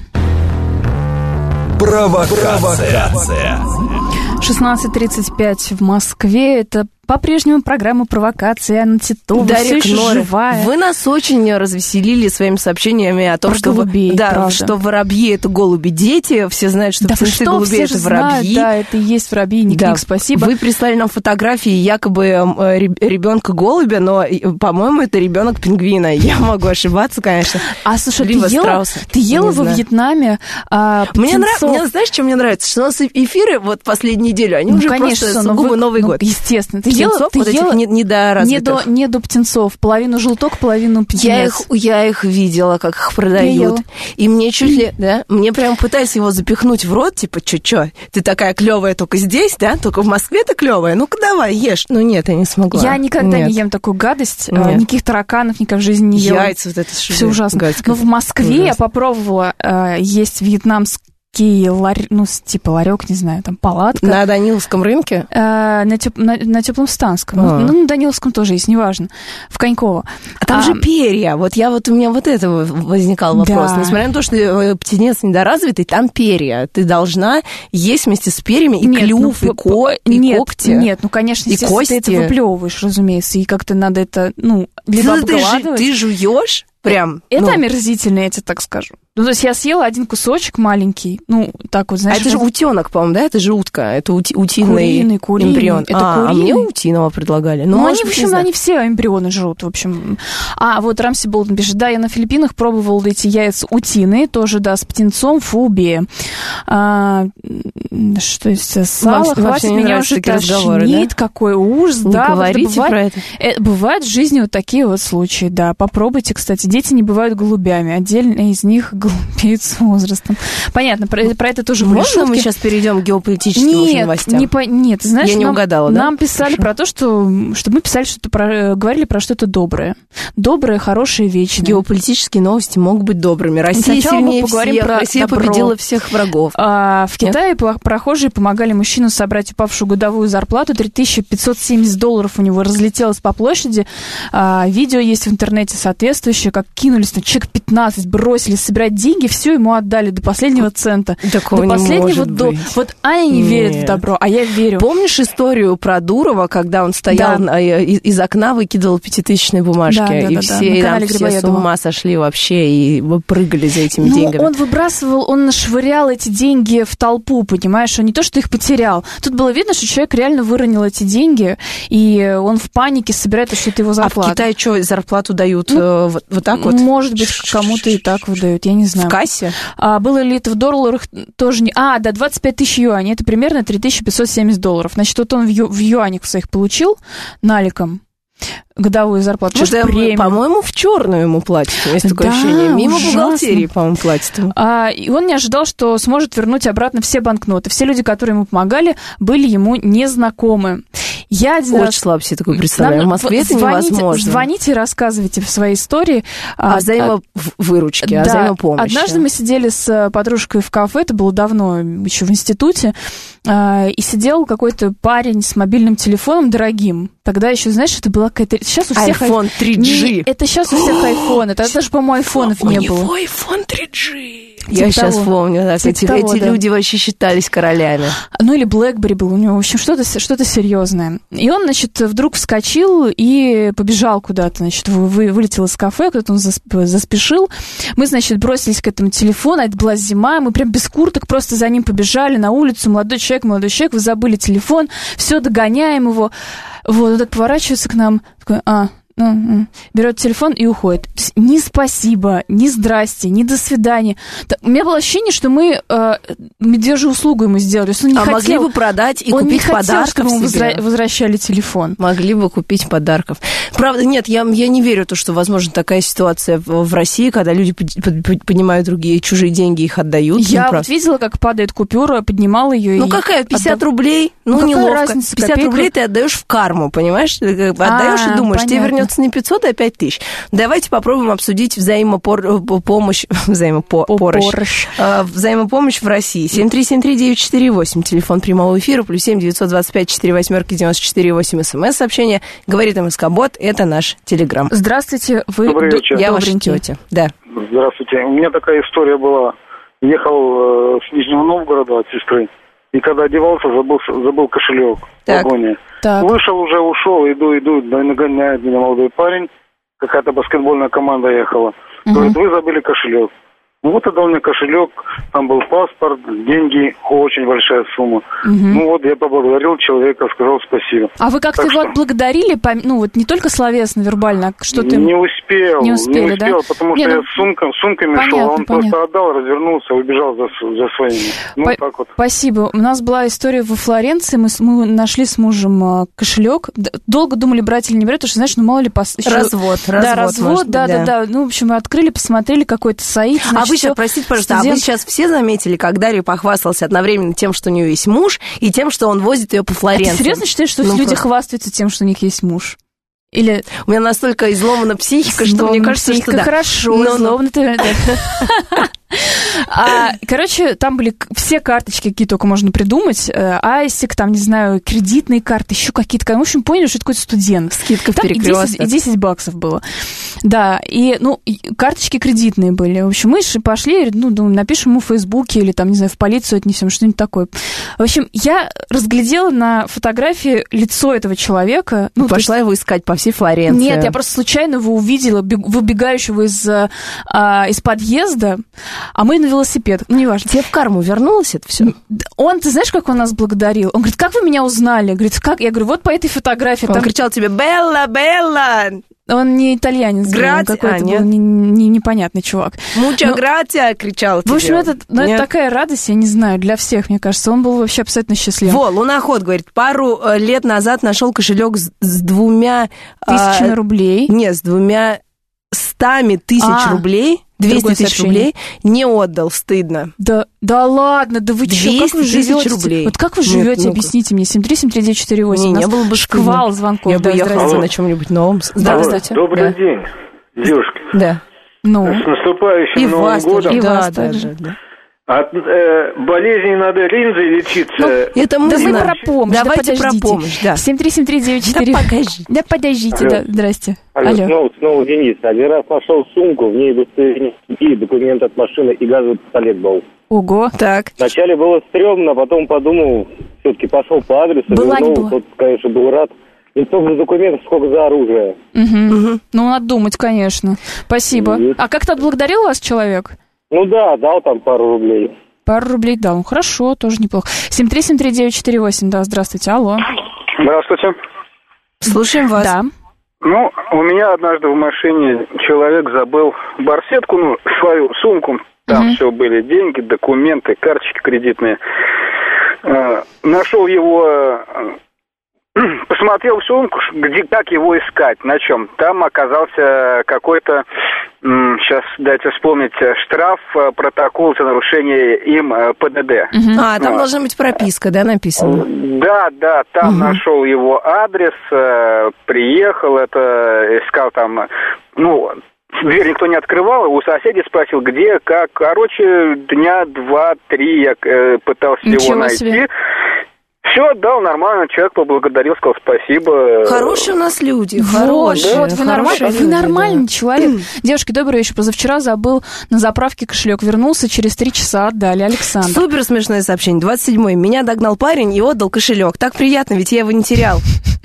Провокация. шестнадцать тридцать пять в Москве. Это По-прежнему программа «Провокация», Анна Титова, Дарья все еще живая. Вы нас очень развеселили своими сообщениями о том, Про что, голубей, да, правда. что воробьи — это голуби-дети. Все знают, что да птенцы что, голубей — это воробьи. Знают, да, это и есть воробьи, Ник, да. Ник, спасибо. Вы прислали нам фотографии якобы ребенка голубя, но, по-моему, это ребенок пингвина. Я могу ошибаться, конечно. А слушай, Либо ты ела, страуса. ты ела Не во знаю. Вьетнаме а, Мне нравится, мне, знаешь, что мне нравится? Что у нас эфиры вот последнюю неделю, они ну, уже конечно, просто но сугубо вы, Новый ну, год. Естественно. Ты птенцов, ела, ты вот ела этих недоразвитых. Не до, не до птенцов. Половину желток, половину птенец. Я их, я их видела, как их продают. И мне чуть ли, да, мне прям пытаюсь его запихнуть в рот, типа, чё-чё, ты такая клевая только здесь, да, только в Москве ты клевая, ну-ка давай, ешь. Ну нет, я не смогла. Я никогда нет. не ем такую гадость, Нет. никаких тараканов никогда в жизни не ела. Яйца вот это все ужасно. гадское. Но в Москве ужасно. Я попробовала э, есть вьетнамский ларь, ну, типа ларек, не знаю, там палатка. На Даниловском рынке? Э, на, теп, на, на Тепломстанском. А. Ну, на Даниловском тоже есть, неважно. В Коньково. А там а, же перья. Вот я вот, у меня вот это возникал вопрос. Да. Несмотря на то, что птенец недоразвитый, там перья. Ты должна есть вместе с перьями и нет, клюв, ну, и, ко, и нет, когти. Нет, ну, конечно, и кости. Ты это выплевываешь, разумеется, и как-то надо это, ну, либо ты, обгладывать. Ты, ты жуешь прям. Это ну. омерзительно, я тебе так скажу. Ну, то есть я съела один кусочек маленький, ну, так вот, знаешь... А это же утенок, по-моему, да? Это же утка, это ути- утиный куриный, куриный. эмбрион. Это а, куриный. а мне утиного предлагали. Ну, ну они, в общем, они все эмбрионы жрут, в общем. А, вот Рамси Болтон пишет, да, я на Филиппинах пробовал эти яйца утиные, тоже, да, с птенцом, фуби. А, что это, сало, Вам, хватит, меня уже тошнит, да? Какой ужас, не да. говорите вот бывает, про это. это. Бывают в жизни вот такие вот случаи, да. Попробуйте, кстати, дети не бывают голубями, отдельно из них голубеют с возрастом. Понятно, про, про это тоже были Можно шутки. мы сейчас перейдем к геополитическим нет, новостям? Не по, нет, ты знаешь, я не нам, угадала, да? Нам писали Хорошо. про то, что, что мы писали что-то про, говорили про что-то доброе. Доброе, хорошее, вечное. Геополитические новости могут быть добрыми. Россия Сначала сильнее мы поговорим всех. про Россия добро. победила всех врагов. А, в Китае Нет? прохожие помогали мужчину собрать упавшую годовую зарплату. три тысячи пятьсот семьдесят долларов у него разлетелось по площади. А, видео есть в интернете соответствующее, как кинулись, там, человек пятнадцать бросились собирать деньги, все ему отдали до последнего цента. Такого до не последнего может до... быть. Вот Аня не Нет. верит в добро, а я верю. Помнишь историю про Дурова, когда он стоял да. из, из окна, выкидывал пятитысячные бумажки, да, да, и да, все, да. там, все с ума сошли вообще и прыгали за этими ну, деньгами. Он выбрасывал, он швырял эти деньги в толпу, понимаешь? Он не то, что их потерял. Тут было видно, что человек реально выронил эти деньги, и он в панике собирает, что это его зарплата. А в Китае что, зарплату дают ну, э, вот, вот так вот? Может быть, кому-то и так выдают, я не знаю. В кассе? А, было ли это в долларах? Тоже не... А, да, двадцать пять тысяч юаней, это примерно три тысячи пятьсот семьдесят долларов. Значит, вот он в, ю... в юанях своих получил наликом годовую зарплату. Что-то, по-моему, в черную ему платят. Есть такое да, ощущение. Мимо ужасно. бухгалтерии, по-моему, платят. А, и он не ожидал, что сможет вернуть обратно все банкноты. Все люди, которые ему помогали, были ему незнакомы. Я один Очень раз... слабо себе такое представляю. Нам... В Москве это звоните, невозможно. Звоните и рассказывайте свои истории. О взаимовыручке, да, о взаимопомощи. Однажды мы сидели с подружкой в кафе, это было давно, еще в институте, и сидел какой-то парень с мобильным телефоном дорогим. Тогда еще, знаешь, это была какая-то... Сейчас у всех... айфон три джи. Не, это сейчас у всех айфоны. Тогда даже, по-моему, айфонов у не него было. айфон три джи. Типа Я сейчас того. помню, да, Типа эти, того, эти да. люди вообще считались королями. Ну, или BlackBerry был у него, в общем, что-то, что-то серьезное. И он, значит, вдруг вскочил и побежал куда-то, значит, вы, вылетел из кафе, куда-то он засп, заспешил. Мы, значит, бросились к этому телефону, а это была зима, мы прям без курток просто за ним побежали на улицу. Молодой человек, молодой человек, вы забыли телефон, все, догоняем его. Вот, он так поворачивается к нам, такой, а... берет телефон и уходит. Ни спасибо, ни здрасте, ни до свидания. У меня было ощущение, что мы э, медвежью услугу ему сделали. Он не а хотел, могли бы продать и он купить не хотел, подарков чтобы ему себе. возра- возвращали телефон. Могли бы купить подарков. Правда, нет, я, я не верю в то, что возможно такая ситуация в, в России, когда люди понимают другие чужие деньги, их отдают. Я вот просто. видела, как падает купюра, поднимала ее. Ну и какая, пятьдесят отдав... рублей? Ну, ну неловко. Разница, пятьдесят копейка. рублей ты отдаешь в карму, понимаешь? Ты отдаешь А, и думаешь, понятно. тебе вернется не пятьсот, а пять тысяч. Давайте попробуем обсудить взаимопомощь, взаимопомощь, взаимопомощь в России. семь три семь три девять четыре восемь, телефон прямого эфира, плюс семь девятьсот двадцать пять четыре восьмерки девяносто четыре восемь, смс-сообщение. Говорит МСК-бот, это наш телеграм. Здравствуйте, вы... Добрый вечер. Я ваша тетя. Да. Здравствуйте. У меня такая история была. Ехал э, с Нижнего Новгорода от сестры. и когда одевался, забыл, забыл кошелек так. в вагоне. Так. Вышел уже, ушел, иду, иду, нагоняет меня молодой парень, какая-то баскетбольная команда ехала. Uh-huh. Говорит, вы забыли кошелек. Ну вот отдал мне кошелек, там был паспорт, деньги, очень большая сумма. Угу. Ну вот я поблагодарил человека, сказал спасибо. А вы как-то так его что... отблагодарили, ну вот не только словесно, вербально, а что-то... Не успел, не, успели, не успел, да? потому не, что ну... я с сумками, сумками понятно, шел, а он понятно. просто отдал, развернулся, убежал за, за своими. Ну По- так вот. Спасибо. У нас была история во Флоренции, мы, мы нашли с мужем кошелек, долго думали, брать или не брать, потому что, знаешь, ну мало ли... Пос... Еще... Развод, развод, да, развод, быть, да, да. да, да. Ну, в общем, мы открыли, посмотрели какой-то сайт. Значит, а вы сейчас, все... простите, пожалуйста, студент... а вы сейчас все заметили, как Дарья похвастался одновременно тем, что у нее есть муж, и тем, что он возит ее по Флоренции? А ты серьезно считаешь, что ну, люди просто... хвастаются тем, что у них есть муж? Или... У меня настолько изломана психика, Сломана что мне кажется, психика, что да. Хорошо, но, изломана. А, короче, там были все карточки, какие только можно придумать. Айсик, там, не знаю, кредитные карты, еще какие-то. В общем, поняли, что это какой-то студент. Скидка в там перекресток. И десять баксов было. Да, и, ну, карточки кредитные были. В общем, мы пошли, ну, думаем, напишем ему в Фейсбуке или, там, не знаю, в полицию отнесем, что-нибудь такое. В общем, я разглядела на фотографии лицо этого человека. Ну, пошла есть... его искать по всей Флоренции. Нет, я просто случайно его увидела, выбегающего из, а, из подъезда, а мы на велосипед. Ну, неважно. Тебе в карму вернулось это все? Он, ты знаешь, как он нас благодарил? Он говорит, как вы меня узнали? Говорит, как? Я говорю, вот по этой фотографии. Он там... кричал тебе, Белла, Белла! Он не итальянец, Грати... он какой-то а, был не, не, непонятный чувак. Муча Но... гратия, кричал тебе. В общем, это, ну, это такая радость, я не знаю, для всех, мне кажется. Он был вообще абсолютно счастлив. Во, луноход, говорит, пару лет назад нашел кошелек с, с двумя... Тысячами а, рублей. Нет, с двумя стами тысяч а, рублей. двести тысяч рублей не отдал, стыдно. Да, да ладно, да вы что, как вы живете? Рублей. Вот как вы живете, Нет, объясните мне, семь три семь три девять четыре восемь. Не, не было бы шквал звонков. Я да, бы ехала на чем-нибудь новом. Здравствуйте. Добрый да. день, девушка. Да. Ну. С наступающим и Новым вас годом. Тоже, и да, вас да, также. Да, да. От э, болезней надо линзой лечиться. Ну, это мы да знаем. вы про помощь. Давайте да про помощь, да. семь три семь три девять четыре. Да подождите. Да подождите, Алло. да, здрасте. Алло, Алло. Снова, снова Денис. Один раз нашел сумку, в ней удостоверение, документ от машины и газовый пистолет был. Ого. Так. Вначале было стрёмно, потом подумал, все-таки пошел по адресу, была, вернул, не была. тот, конечно, был рад. Не столько за документов, сколько за оружие. Угу. Угу. Ну, надо думать, конечно. Спасибо. Нет. А как-то отблагодарил вас человек? Ну да, дал там пару рублей. Пару рублей дал. Хорошо, тоже неплохо. семь три семь три девять четыре восемь. Да, здравствуйте. Алло. Здравствуйте. Слушаем вас. Да. Ну, у меня однажды в машине человек забыл барсетку, ну, свою сумку. Там Угу. все были деньги, документы, карточки кредитные. Э, нашел его... Посмотрел в сумку, где, как его искать, на чем. Там оказался какой-то, сейчас дайте вспомнить, штраф, протокол за нарушение им ПДД. Угу. А, там вот. должна быть прописка, да, написано? Да, да, там Угу. нашел его адрес, приехал, это искал там, ну... Дверь никто не открывал, у соседей спросил, где, как. Короче, дня два-три я э, пытался Ничего его найти. себе. Все отдал, нормально, человек поблагодарил, сказал спасибо. Хорошие у нас люди, Вот, хорошие. вот, вы, нормаль... вы нормальный человек. Девушки, добрый вечер. Позавчера забыл на заправке кошелек. Вернулся, через три часа отдали. Александр. Супер смешное сообщение. двадцать седьмое. Меня догнал парень и отдал кошелек. Так приятно, ведь я его не терял.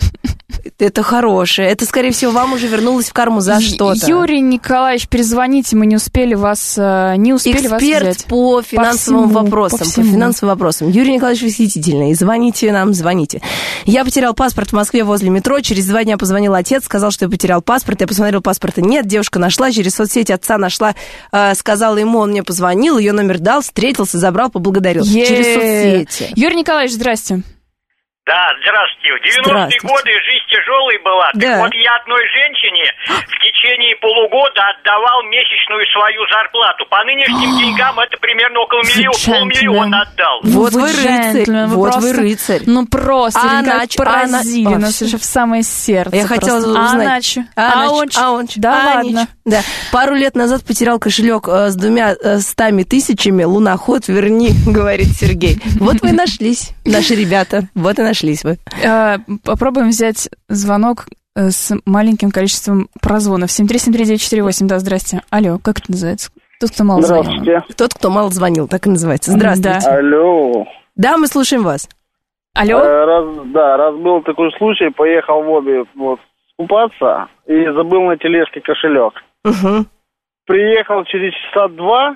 Это хорошее. Это, скорее всего, вам уже вернулось в карму за что-то. Юрий Николаевич, перезвоните, мы не успели вас, не успели Эксперт вас взять. по финансовым по всему, вопросам. По, по финансовым вопросам. Юрий Николаевич восхитительный. Звоните нам, звоните. Я потерял паспорт в Москве возле метро. Через два дня позвонил отец, сказал, что я потерял паспорт. Я посмотрел, паспорта нет. Девушка нашла, через соцсети отца нашла, э, сказала ему, он мне позвонил, ее номер дал, встретился, забрал, поблагодарил. Е-е-е. Через соцсети. Юрий Николаевич, здрасте. Да, здравствуйте. В девяностые годы жизнь тяжелой была. Да. Так вот я одной женщине в течение полугода отдавал месячную свою зарплату. По нынешним деньгам это примерно около миллиона, полмиллиона отдал. Вот вы вы рыцарь, джентльмен, вы вот просто, вы рыцарь. Ну просто, А как нач- поразили а на- нас уже в самое сердце. Я хотела просто. узнать. А иначе? А, А нач- он ч- а он ч- Да а ладно. нич- Да. Пару лет назад потерял кошелек э, с двумя э, стами тысячами. Луноход, верни, говорит Сергей. Вот вы и нашлись, наши ребята. Вот и нашлись вы. Э, Попробуем взять звонок с маленьким количеством прозвонов. семь три семь три девять четыре восемь. Да, здрасте. Алло, как это называется? Тот, кто мало звонил. Тот, кто мало звонил, так и называется. Здравствуйте. Да. Алло. Да, мы слушаем вас. Алло? Э, раз, да, раз был такой случай, поехал в обе вот, купаться и забыл на тележке кошелек. Угу. Приехал через часа два,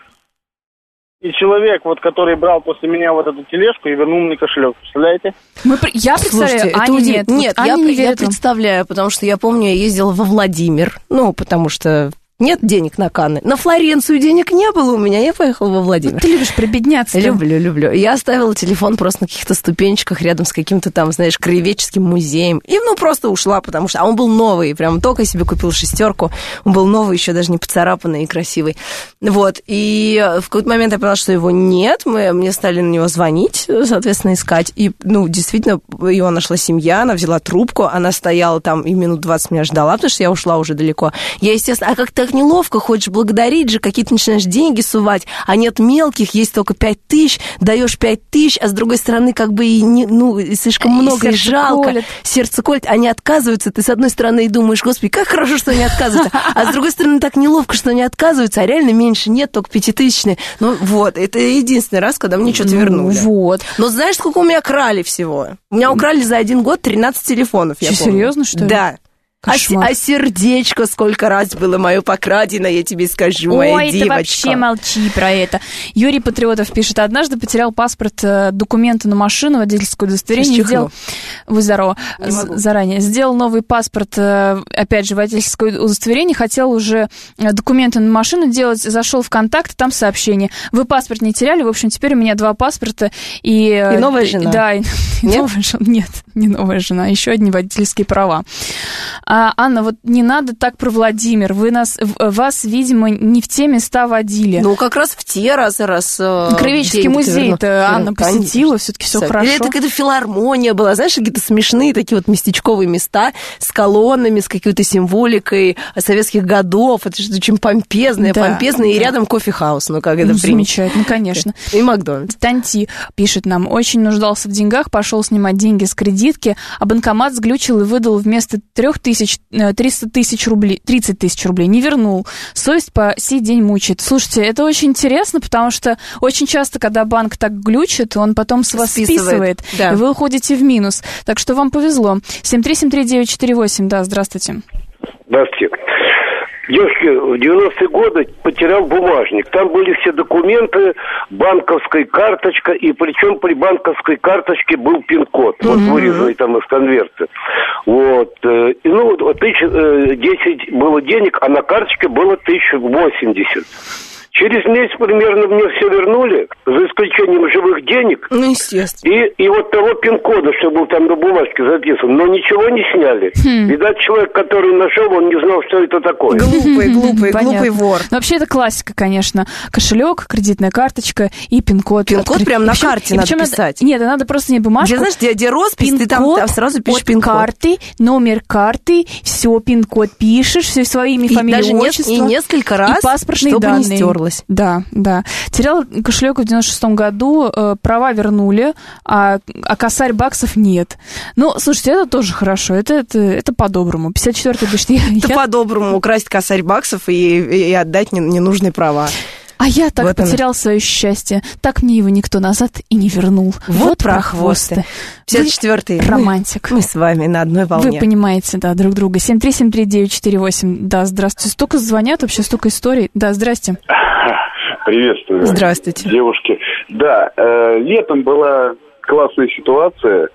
и человек, вот, который брал после меня вот эту тележку, и вернул мне кошелек. Представляете? Мы, я представляю, Слушайте, Аня удив... нет. Нет, вот я, Аня не я верит вам. представляю, потому что я помню, я ездила во Владимир, ну, потому что... Нет денег на Канны. На Флоренцию денег не было у меня, я поехала во Владимир. Ты любишь прибедняться. Люблю, люблю. Я оставила телефон просто на каких-то ступенечках рядом с каким-то там, знаешь, краеведческим музеем. И, ну, просто ушла, потому что... А он был новый, прям только себе купил шестерку. Он был новый, еще даже не поцарапанный и красивый. Вот. И в какой-то момент я поняла, что его нет. Мы, мне стали на него звонить, соответственно, искать. И, ну, действительно, его нашла семья, она взяла трубку, она стояла там и минут двадцать меня ждала, потому что я ушла уже далеко. Я, естественно... А как-то так неловко, хочешь благодарить же, какие-то начинаешь деньги сувать, а нет мелких, есть только пять тысяч, даешь пять тысяч, а с другой стороны как бы и не, ну, слишком много, и, и жалко, колет. Сердце колет, они отказываются, ты с одной стороны и думаешь, господи, как хорошо, что они отказываются, а с другой стороны так неловко, что они отказываются, а реально меньше нет, только пятитысячные. Ну вот, это единственный раз, когда мне что-то вернули. Вот. Но знаешь, сколько у меня крали всего? У меня украли за один год тринадцать телефонов, я Что, помню. Серьезно, что ли? Да. А, а сердечко сколько раз было мое покрадено, я тебе скажу, Ой, моя девочка. Ой, ты вообще молчи про это. Юрий Патриотов пишет, однажды потерял паспорт, документы на машину, водительское удостоверение. Сделал... Вы здорово. Заранее. Сделал новый паспорт, опять же, водительское удостоверение, хотел уже документы на машину делать, зашел в контакт, там сообщение. Вы паспорт не теряли, в общем, теперь у меня два паспорта. И, и новая жена. Да, и, и новая жена. Нет, не новая жена, еще одни водительские права. А, Анна, вот не надо так про Владимир. Вы нас, вас, видимо, не в те места водили. Ну, как раз в те раз, раз Краеведческий музей-то Анна конечно. посетила, все-таки все хорошо. Или это какая-то филармония была, знаешь, какие-то смешные такие вот местечковые места с колоннами, с какой-то символикой советских годов. Это же очень помпезное, да, помпезное, да. И рядом кофе-хаус. Ну, как это ну, принято. Замечательно, конечно. И Макдональдс. Танти пишет нам, очень нуждался в деньгах, пошел снимать деньги с кредитки, а банкомат сглючил и выдал вместо трех тысяч триста тысяч рублей, тридцать тысяч рублей, не вернул. Совесть по сей день мучает. Слушайте, это очень интересно, потому что очень часто, когда банк так глючит, он потом с вас списывает, списывает да. И вы уходите в минус. Так что вам повезло. семь три семь три девять четыре восемь, да, здравствуйте. Здравствуйте. Девушки, в девяностые годы потерял бумажник. Там были все документы, банковская карточка, и причем при банковской карточке был пин-код, mm-hmm. вот вырезанный там из конверта. Вот. И, ну, тысяч десять было денег, а на карточке было тысяча восемьдесят. Через месяц примерно мне все вернули, за исключением живых денег. Ну, естественно. И, и вот того пин-кода, что был там на бумажке записан, но ничего не сняли. Хм. Видать, человек, который нашел, он не знал, что это такое. Глупый, глупый, глупый вор. Но вообще это классика, конечно. Кошелек, кредитная карточка и пин-код. Пин-код прям на карте надо писать. Нет, это надо просто не бумажку. Где, знаешь, где, где роспись, ты там, там сразу пишешь пин-код. Карты, номер карты, все, пин-код пишешь, все своими фамилией, отчество. И несколько раз, и паспортные чтобы данные. не стерлось. Да, да. Терял кошелек в девяносто шестом году, э, права вернули, а, а косарь баксов нет. Ну, слушайте, это тоже хорошо, это, это, это по-доброму. пятьдесят четвёртый пишет. Я, это я... по-доброму, украсть косарь баксов и, и отдать ненужные права. А я так вот потерял оно. Свое счастье. Так мне его никто назад и не вернул. Вот, вот прохвосты. пятьдесят четвёртый. Романтик. Мы, мы с вами на одной волне. Вы понимаете, да, друг друга. семь три семь три девять четыре восемь. Да, здравствуйте. Столько звонят, вообще столько историй. Да, здрасте. Приветствую. Здравствуйте. Девушки. Да, э, летом была классная ситуация.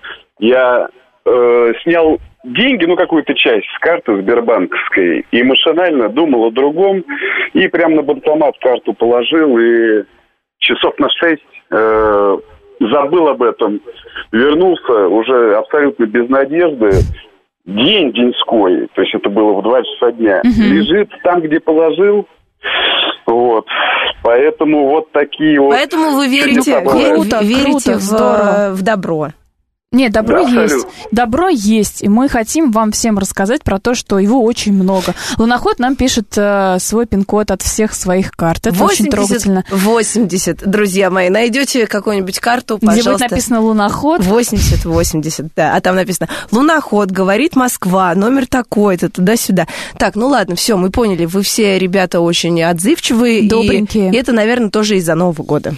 Я э, снял деньги, ну, какую-то часть с карты сбербанковской, и машинально думал о другом, и прямо на банкомат карту положил, и часов на шесть э, забыл об этом. Вернулся уже абсолютно без надежды. День деньской, то есть это было в два часа дня, угу. Лежит там, где положил. Вот, поэтому вот такие вот... Поэтому вы верите, круто, верите круто, в, в добро. Нет, добро Да, есть. салют. Добро есть. И мы хотим вам всем рассказать про то, что его очень много. Луноход нам пишет э, свой пин-код от всех своих карт. Это очень трогательно. восемьдесят, друзья мои. Найдете какую-нибудь карту, пожалуйста. Где будет написано «Луноход». восемьдесят восемьдесят, да. А там написано «Луноход», говорит Москва, номер такой-то, туда-сюда. Так, ну ладно, все, мы поняли. Вы все ребята очень отзывчивые. Добренькие. И это, наверное, тоже из-за Нового года.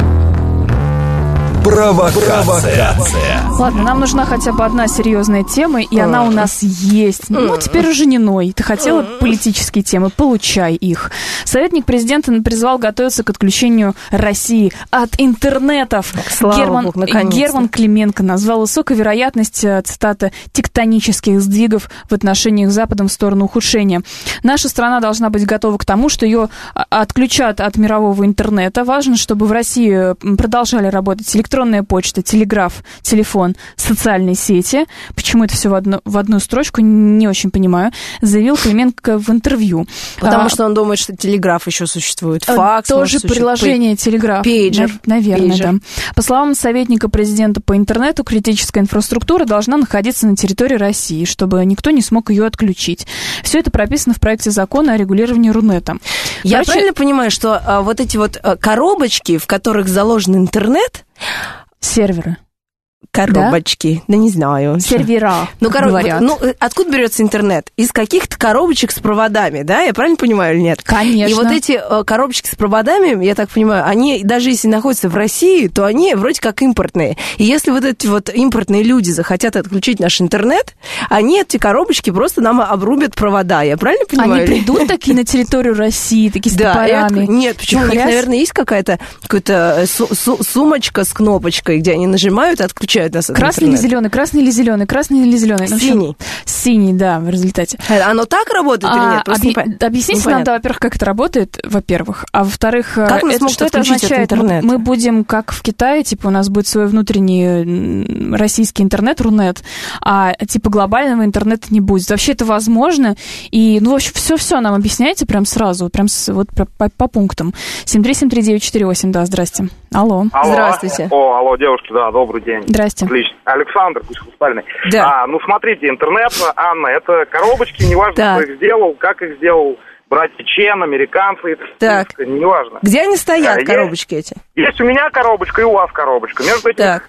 Провокация. Ладно, нам нужна хотя бы одна серьезная тема, и она у нас есть. Ну, теперь уже не ной. Ты хотела политические темы, получай их. Советник президента призвал готовиться к отключению России от интернетов. Слава Герман, Богу, наконец-то. Герман Клименко назвал высокой вероятность, цитата, тектонических сдвигов в отношениях с Западом в сторону ухудшения. Наша страна должна быть готова к тому, что ее отключат от мирового интернета. Важно, чтобы в России продолжали работать электронные Электронная почта, телеграф, телефон, социальные сети. Почему это все в одну, в одну строчку, не очень понимаю, заявил Клименко в интервью. Потому а, что он думает, что телеграф еще существует. Факс тоже приложение телеграф. Пейджер. Наверное, Пейджер. да. По словам советника президента по интернету, критическая инфраструктура должна находиться на территории России, чтобы никто не смог ее отключить. Все это прописано в проекте закона о регулировании Рунета. Я Короче, правильно понимаю, что а, вот эти вот а, коробочки, в которых заложен интернет... Серверы. Коробочки, да, да не знаю. Сервера, ну, коро... говорят. Ну, откуда берется интернет? Из каких-то коробочек с проводами, да? Я правильно понимаю или нет? Конечно. И вот эти коробочки с проводами, я так понимаю, они, даже если находятся в России, то они вроде как импортные. И если вот эти вот импортные люди захотят отключить наш интернет, они, эти коробочки, просто нам обрубят провода. Я правильно понимаю? Они придут такие на территорию России, такие с да, топорами? Это... Нет, почему? У них, наверное, есть какая-то какая-то сумочка с кнопочкой, где они нажимают и отключают нас от красный интернета. или зеленый, красный или зеленый, красный или зеленый. Ну, синий. Синий, да, в результате. Оно так работает а, или нет? Просто объ... не... Объясните Непонятно. нам, да, во-первых, как это работает, во-первых. А во-вторых, как это, что это означает? Мы, мы будем, как в Китае, типа, у нас будет свой внутренний российский интернет, Рунет, а типа глобального интернета не будет. Вообще это возможно. И, ну, в общем, все-все нам объясняйте прям сразу, прям с, вот по, по пунктам. семь три семь три девять четыре восемь, да, здрасте. Алло. Алло. Здравствуйте. О, алло, девушка, да, добрый день. Здрасте. Отлично. Александр, пусть хрустальный. Да. А, ну, смотрите, интернет, Анна, это коробочки, неважно, так. кто их сделал, как их сделал братья Чен, американцы, это так. Все, неважно. Где они стоят, а, коробочки есть, эти? Есть у меня коробочка и у вас коробочка. Между этим... Так.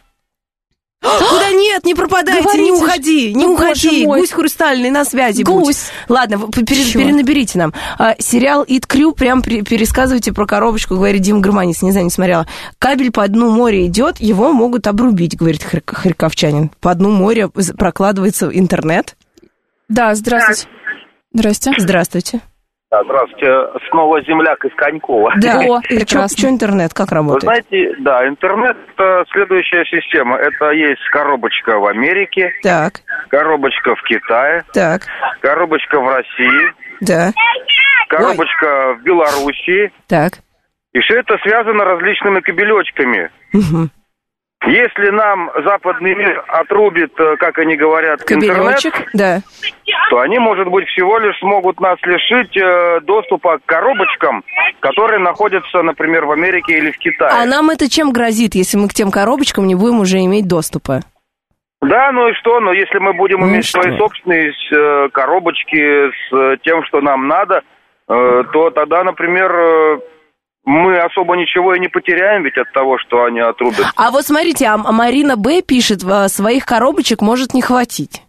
Куда нет, не пропадайте, Говорите, не уходи, не ну, уходи. Гусь хрустальный на связи Гусь. будь. Ладно, пере, перенаберите нам. А, сериал «Ит Крю», прям при, пересказывайте про коробочку, говорит Дима Гарманис, не знаю, не смотрела. Кабель по дну моря идет, его могут обрубить, говорит хар- харьковчанин. По дну моря прокладывается интернет. Да, здравствуйте. Здрасте. Здравствуйте. Да, здравствуйте. Снова земляк из Конькова. Да, О, прекрасно. Что интернет, как работает? Вы знаете, да, интернет – это следующая система. Это есть коробочка в Америке, так. коробочка в Китае, так. коробочка в России, да. коробочка Ой. в Белоруссии. Так. И все это связано различными кабелечками. Угу. Если нам западный мир отрубит, как они говорят, кабелечек, интернет, да. то они, может быть, всего лишь смогут нас лишить э, доступа к коробочкам, которые находятся, например, в Америке или в Китае. А нам это чем грозит, если мы к тем коробочкам не будем уже иметь доступа? Да, ну и что? Но если мы будем ну иметь что? свои собственные э, коробочки с э, тем, что нам надо, э, то тогда, например... Э, мы особо ничего и не потеряем ведь от того, что они отрубят. А вот смотрите, а Марина Б. пишет, своих коробочек может не хватить.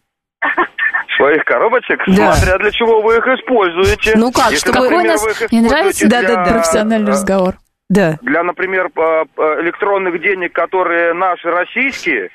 Своих коробочек? Да. Смотря для чего вы их используете. Ну как, Если, чтобы... например, Какой у нас... вы их Мне нравится для... да, да, профессиональный разговор. Да. Для, например, электронных денег, которые наши российские,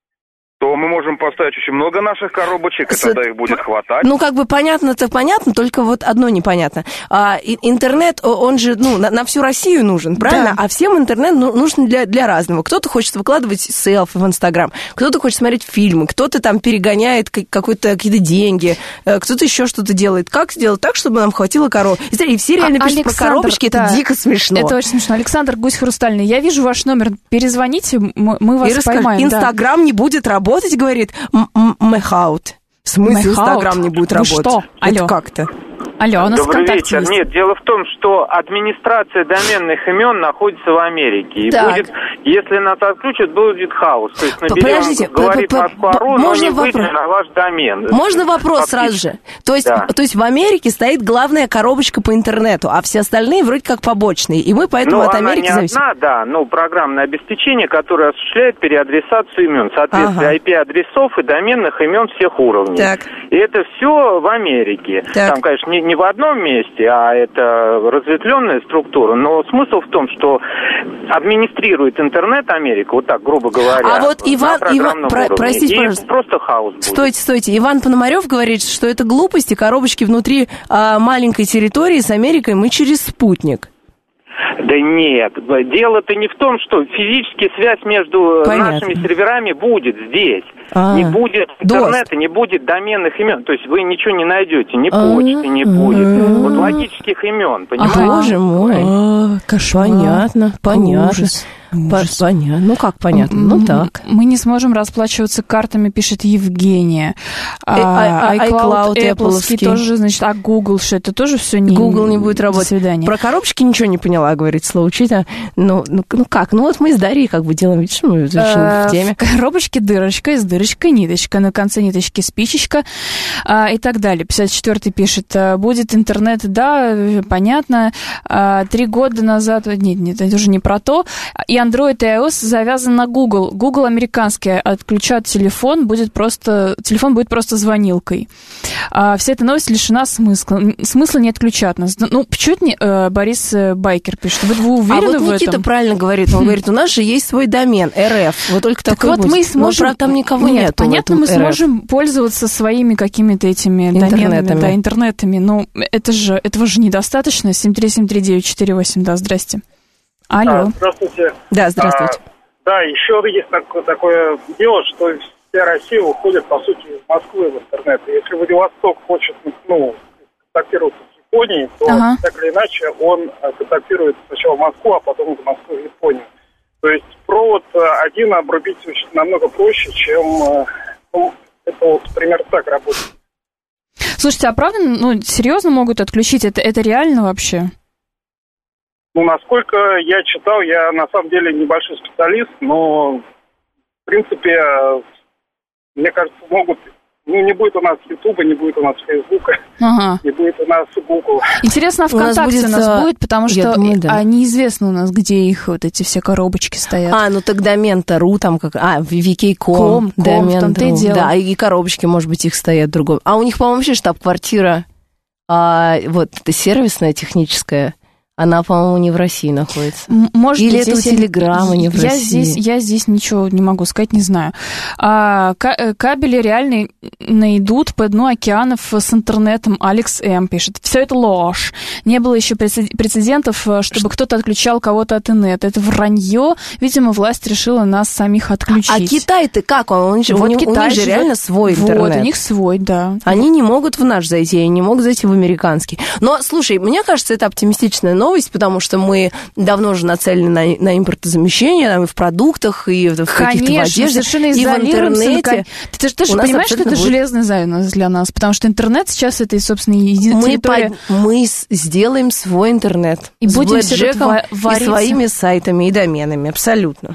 то мы можем поставить очень много наших коробочек, и С... тогда их будет хватать. Ну, как бы понятно-то понятно, только вот одно непонятно. А, интернет, он же, ну, на, на всю Россию нужен, правильно? Да. А всем интернет ну, нужен для, для разного. Кто-то хочет выкладывать селфи в Инстаграм, кто-то хочет смотреть фильмы, кто-то там перегоняет какой-то, какие-то деньги, кто-то еще что-то делает. Как сделать так, чтобы нам хватило коробок? И все реально а, пишут Александр, про коробочки, да, это дико смешно. Это очень смешно. Александр Гусь Хрустальный, я вижу ваш номер, перезвоните, мы, мы вас и поймаем. Инстаграм да. не будет работать. Работать, говорит, мэхаут. В смысле, Инстаграм не будет Вы работать? Что? Это Алло. как-то? Алло, у нас Добрый ВКонтакте вечер. есть. Нет, дело в том, что администрация доменных имен находится в Америке. И Так. будет, если нас отключат, будет хаос. То есть наберем, Подождите, говорит п- п- Москва.ру, но можно не выйдет вопрос? на ваш домен. Можно вопрос Фактически. сразу же? То есть, Да. то есть в Америке стоит главная коробочка по интернету, а все остальные вроде как побочные, и мы поэтому Ну, от она Америки не зависим. одна, да, ну, программное обеспечение, которое осуществляет переадресацию имен, соответственно, Ага. ай пи-адресов и доменных имен всех уровней. Так. И это все в Америке. Так. Там, конечно, не, не в одном месте, а это разветвленная структура, но смысл в том, что администрирует интернет Америка, вот так, грубо говоря, А вот на Иван- программном Иван, про- уровне. простите, И пожалуйста. просто хаос будет. Стойте, стойте. Иван Пономарев говорит, что это глупость, и коробочки внутри а, маленькой территории с Америкой мы через спутник. Да нет, дело-то не в том, что физически связь между Понятно. нашими серверами будет здесь. А, Не будет интернета, не будет доменных имен. То есть вы ничего не найдете, ни почты не будет. Вот логических имен, понимаете? Боже мой. Кошмар. Понятно, понятно. Ужас. По- Понятно. Ну как понятно? Ну так. Мы не сможем расплачиваться картами, пишет Евгения. Э, а- а- iCloud, iCloud Apple-ский Apple-ский. тоже, значит, а Google, что это тоже все не... Google не будет работать. До свидания. Про коробочки ничего не поняла, говорит слово учителя. Ну, ну, ну как? Ну вот мы с Дарьей как бы делаем, видишь, мы очень Э, в теме. В коробочке дырочка, из дырочкой ниточка, на конце ниточки спичечка а, и так далее. пятьдесят четвёртый пишет, а, будет интернет, да, понятно. А, три года назад, нет, нет, это уже не про то. И Android и iOS завязан на Google. Google американский, отключат телефон, будет просто, телефон будет просто звонилкой. А, вся эта новость лишена смысла. Смысла не отключат нас. Ну, почему это не, э, Борис Байкер пишет? Вы, вы уверены а вот в Никита этом? правильно говорит. Он говорит, у нас же есть свой домен, эр эф. Вот только Так такой вот будет. мы сможем... Но, правда, там никого Нет, нет. понятно, мы сможем пользоваться своими какими-то этими доменами, Интернетами. да, интернетами, но это же, этого же недостаточно. семь три семь три девять четыре восемь, да, здрасте. Алло. А, здравствуйте. Да, здравствуйте. А, да, еще есть такое, такое дело, что вся Россия уходит, по сути, из Москвы в интернет. И если Владивосток хочет, ну, контактироваться с Японией, то Ага. так или иначе он э, контактирует сначала в Москву, а потом в Москву и Японию. То есть провод э, один обрубить очень намного проще, чем... э, ну, это вот примерно так работает. Слушайте, а правда, ну, серьезно могут отключить? Это, это реально вообще? Ну, насколько я читал, я на самом деле небольшой специалист, но, в принципе, э, мне кажется, могут... Ну, не будет у нас Ютуба, не будет у нас Фейсбука, Ага. не будет у нас Гугла. Интересно, а У нас ВКонтакте у нас будет, будет, потому я что думаю, да. а, неизвестно у нас, где их вот эти все коробочки стоят. А, ну так домен-то ру там как... А, ви кей точка ком. Ком, ком, в том-то и дело. Да, и коробочки, может быть, их стоят в другом. А у них, по-моему, вообще штаб-квартира, а, вот, это сервисная, техническая, она, по-моему, не в России находится. М- Может Или быть, это у если- Телеграма не в я России. Здесь, я здесь ничего не могу сказать, не знаю. А, ка- э, кабели реально найдут по дну океанов с интернетом. Алекс М. пишет. Все это ложь. Не было еще прецед- прецедентов, э, чтобы кто-то отключал кого-то от инета. Это вранье. Видимо, власть решила нас самих отключить. А Китай-то как? Он, он, же- Вот у, них, у Китай них же живет- реально свой Вот, интернет. у них свой, да. Они не могут в наш зайти, они не могут зайти в американский. Но, слушай, мне кажется, это оптимистичная новость, потому что мы давно уже нацелены на, на импортозамещение, там, и в продуктах, и в, в каких-то в одежде, совершенно и в изолируемся. интернете. Ты, же- ты же У нас понимаешь, что это абсолютно будет. железный занавес для нас, потому что интернет сейчас это, собственно, единая Мы, территория. под- мы с- сделаем свой интернет. И с будем все тут блэкджеком ва- и вариться. своими сайтами и доменами, абсолютно.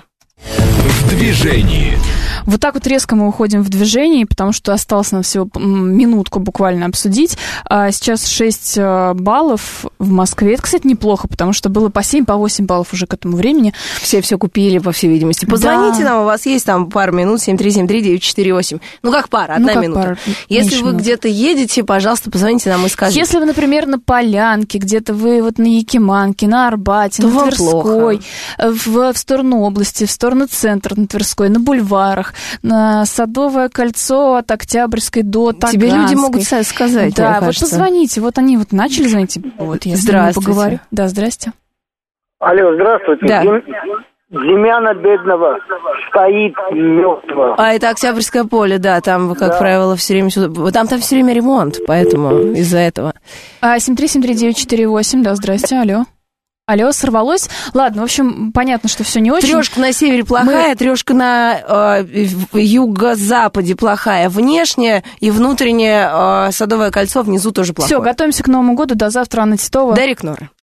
В движении. Вот так вот резко мы уходим в движение, потому что осталось нам всего м, минутку буквально обсудить. А сейчас шесть э, баллов в Москве. Это, кстати, неплохо, потому что было по семь, по восемь баллов уже к этому времени. Все все купили, по всей видимости. Позвоните Да. нам, у вас есть там пару минут, семь три семь три девять четыре восемь. Ну, как пара, Ну, одна как минута. пара, Если меньше вы минуты. где-то едете, пожалуйста, позвоните нам и скажите. Если вы, например, на Полянке, где-то вы вот на Якиманке, на Арбате, То на вам Тверской, в, в сторону области, в сторону центра, на Тверской, на бульварах, на Садовое кольцо от Октябрьской до Таганской. Тебе люди могут sa- сказать, Да, мне вот кажется. позвоните. Вот они вот начали звонить. Вот я с ними Здравствуйте. поговорю. Да, здрасте. Алло, здравствуйте. Да. Дем- Демьяна Бедного стоит мертвого. А это Октябрьское поле, да, там, как правило, все время сюда- там, там все время ремонт, поэтому из-за этого. А, семь три семь три девять четыре восемь, да, здрасте, алло. Алло, сорвалось. Ладно, в общем, понятно, что все не очень. Трешка на севере плохая, Мы... трешка на э, юго-западе плохая. Внешняя и внутреннее э, Садовое кольцо внизу тоже плохое. Все, готовимся к Новому году. До завтра, Анна Титова. Дарик Нора.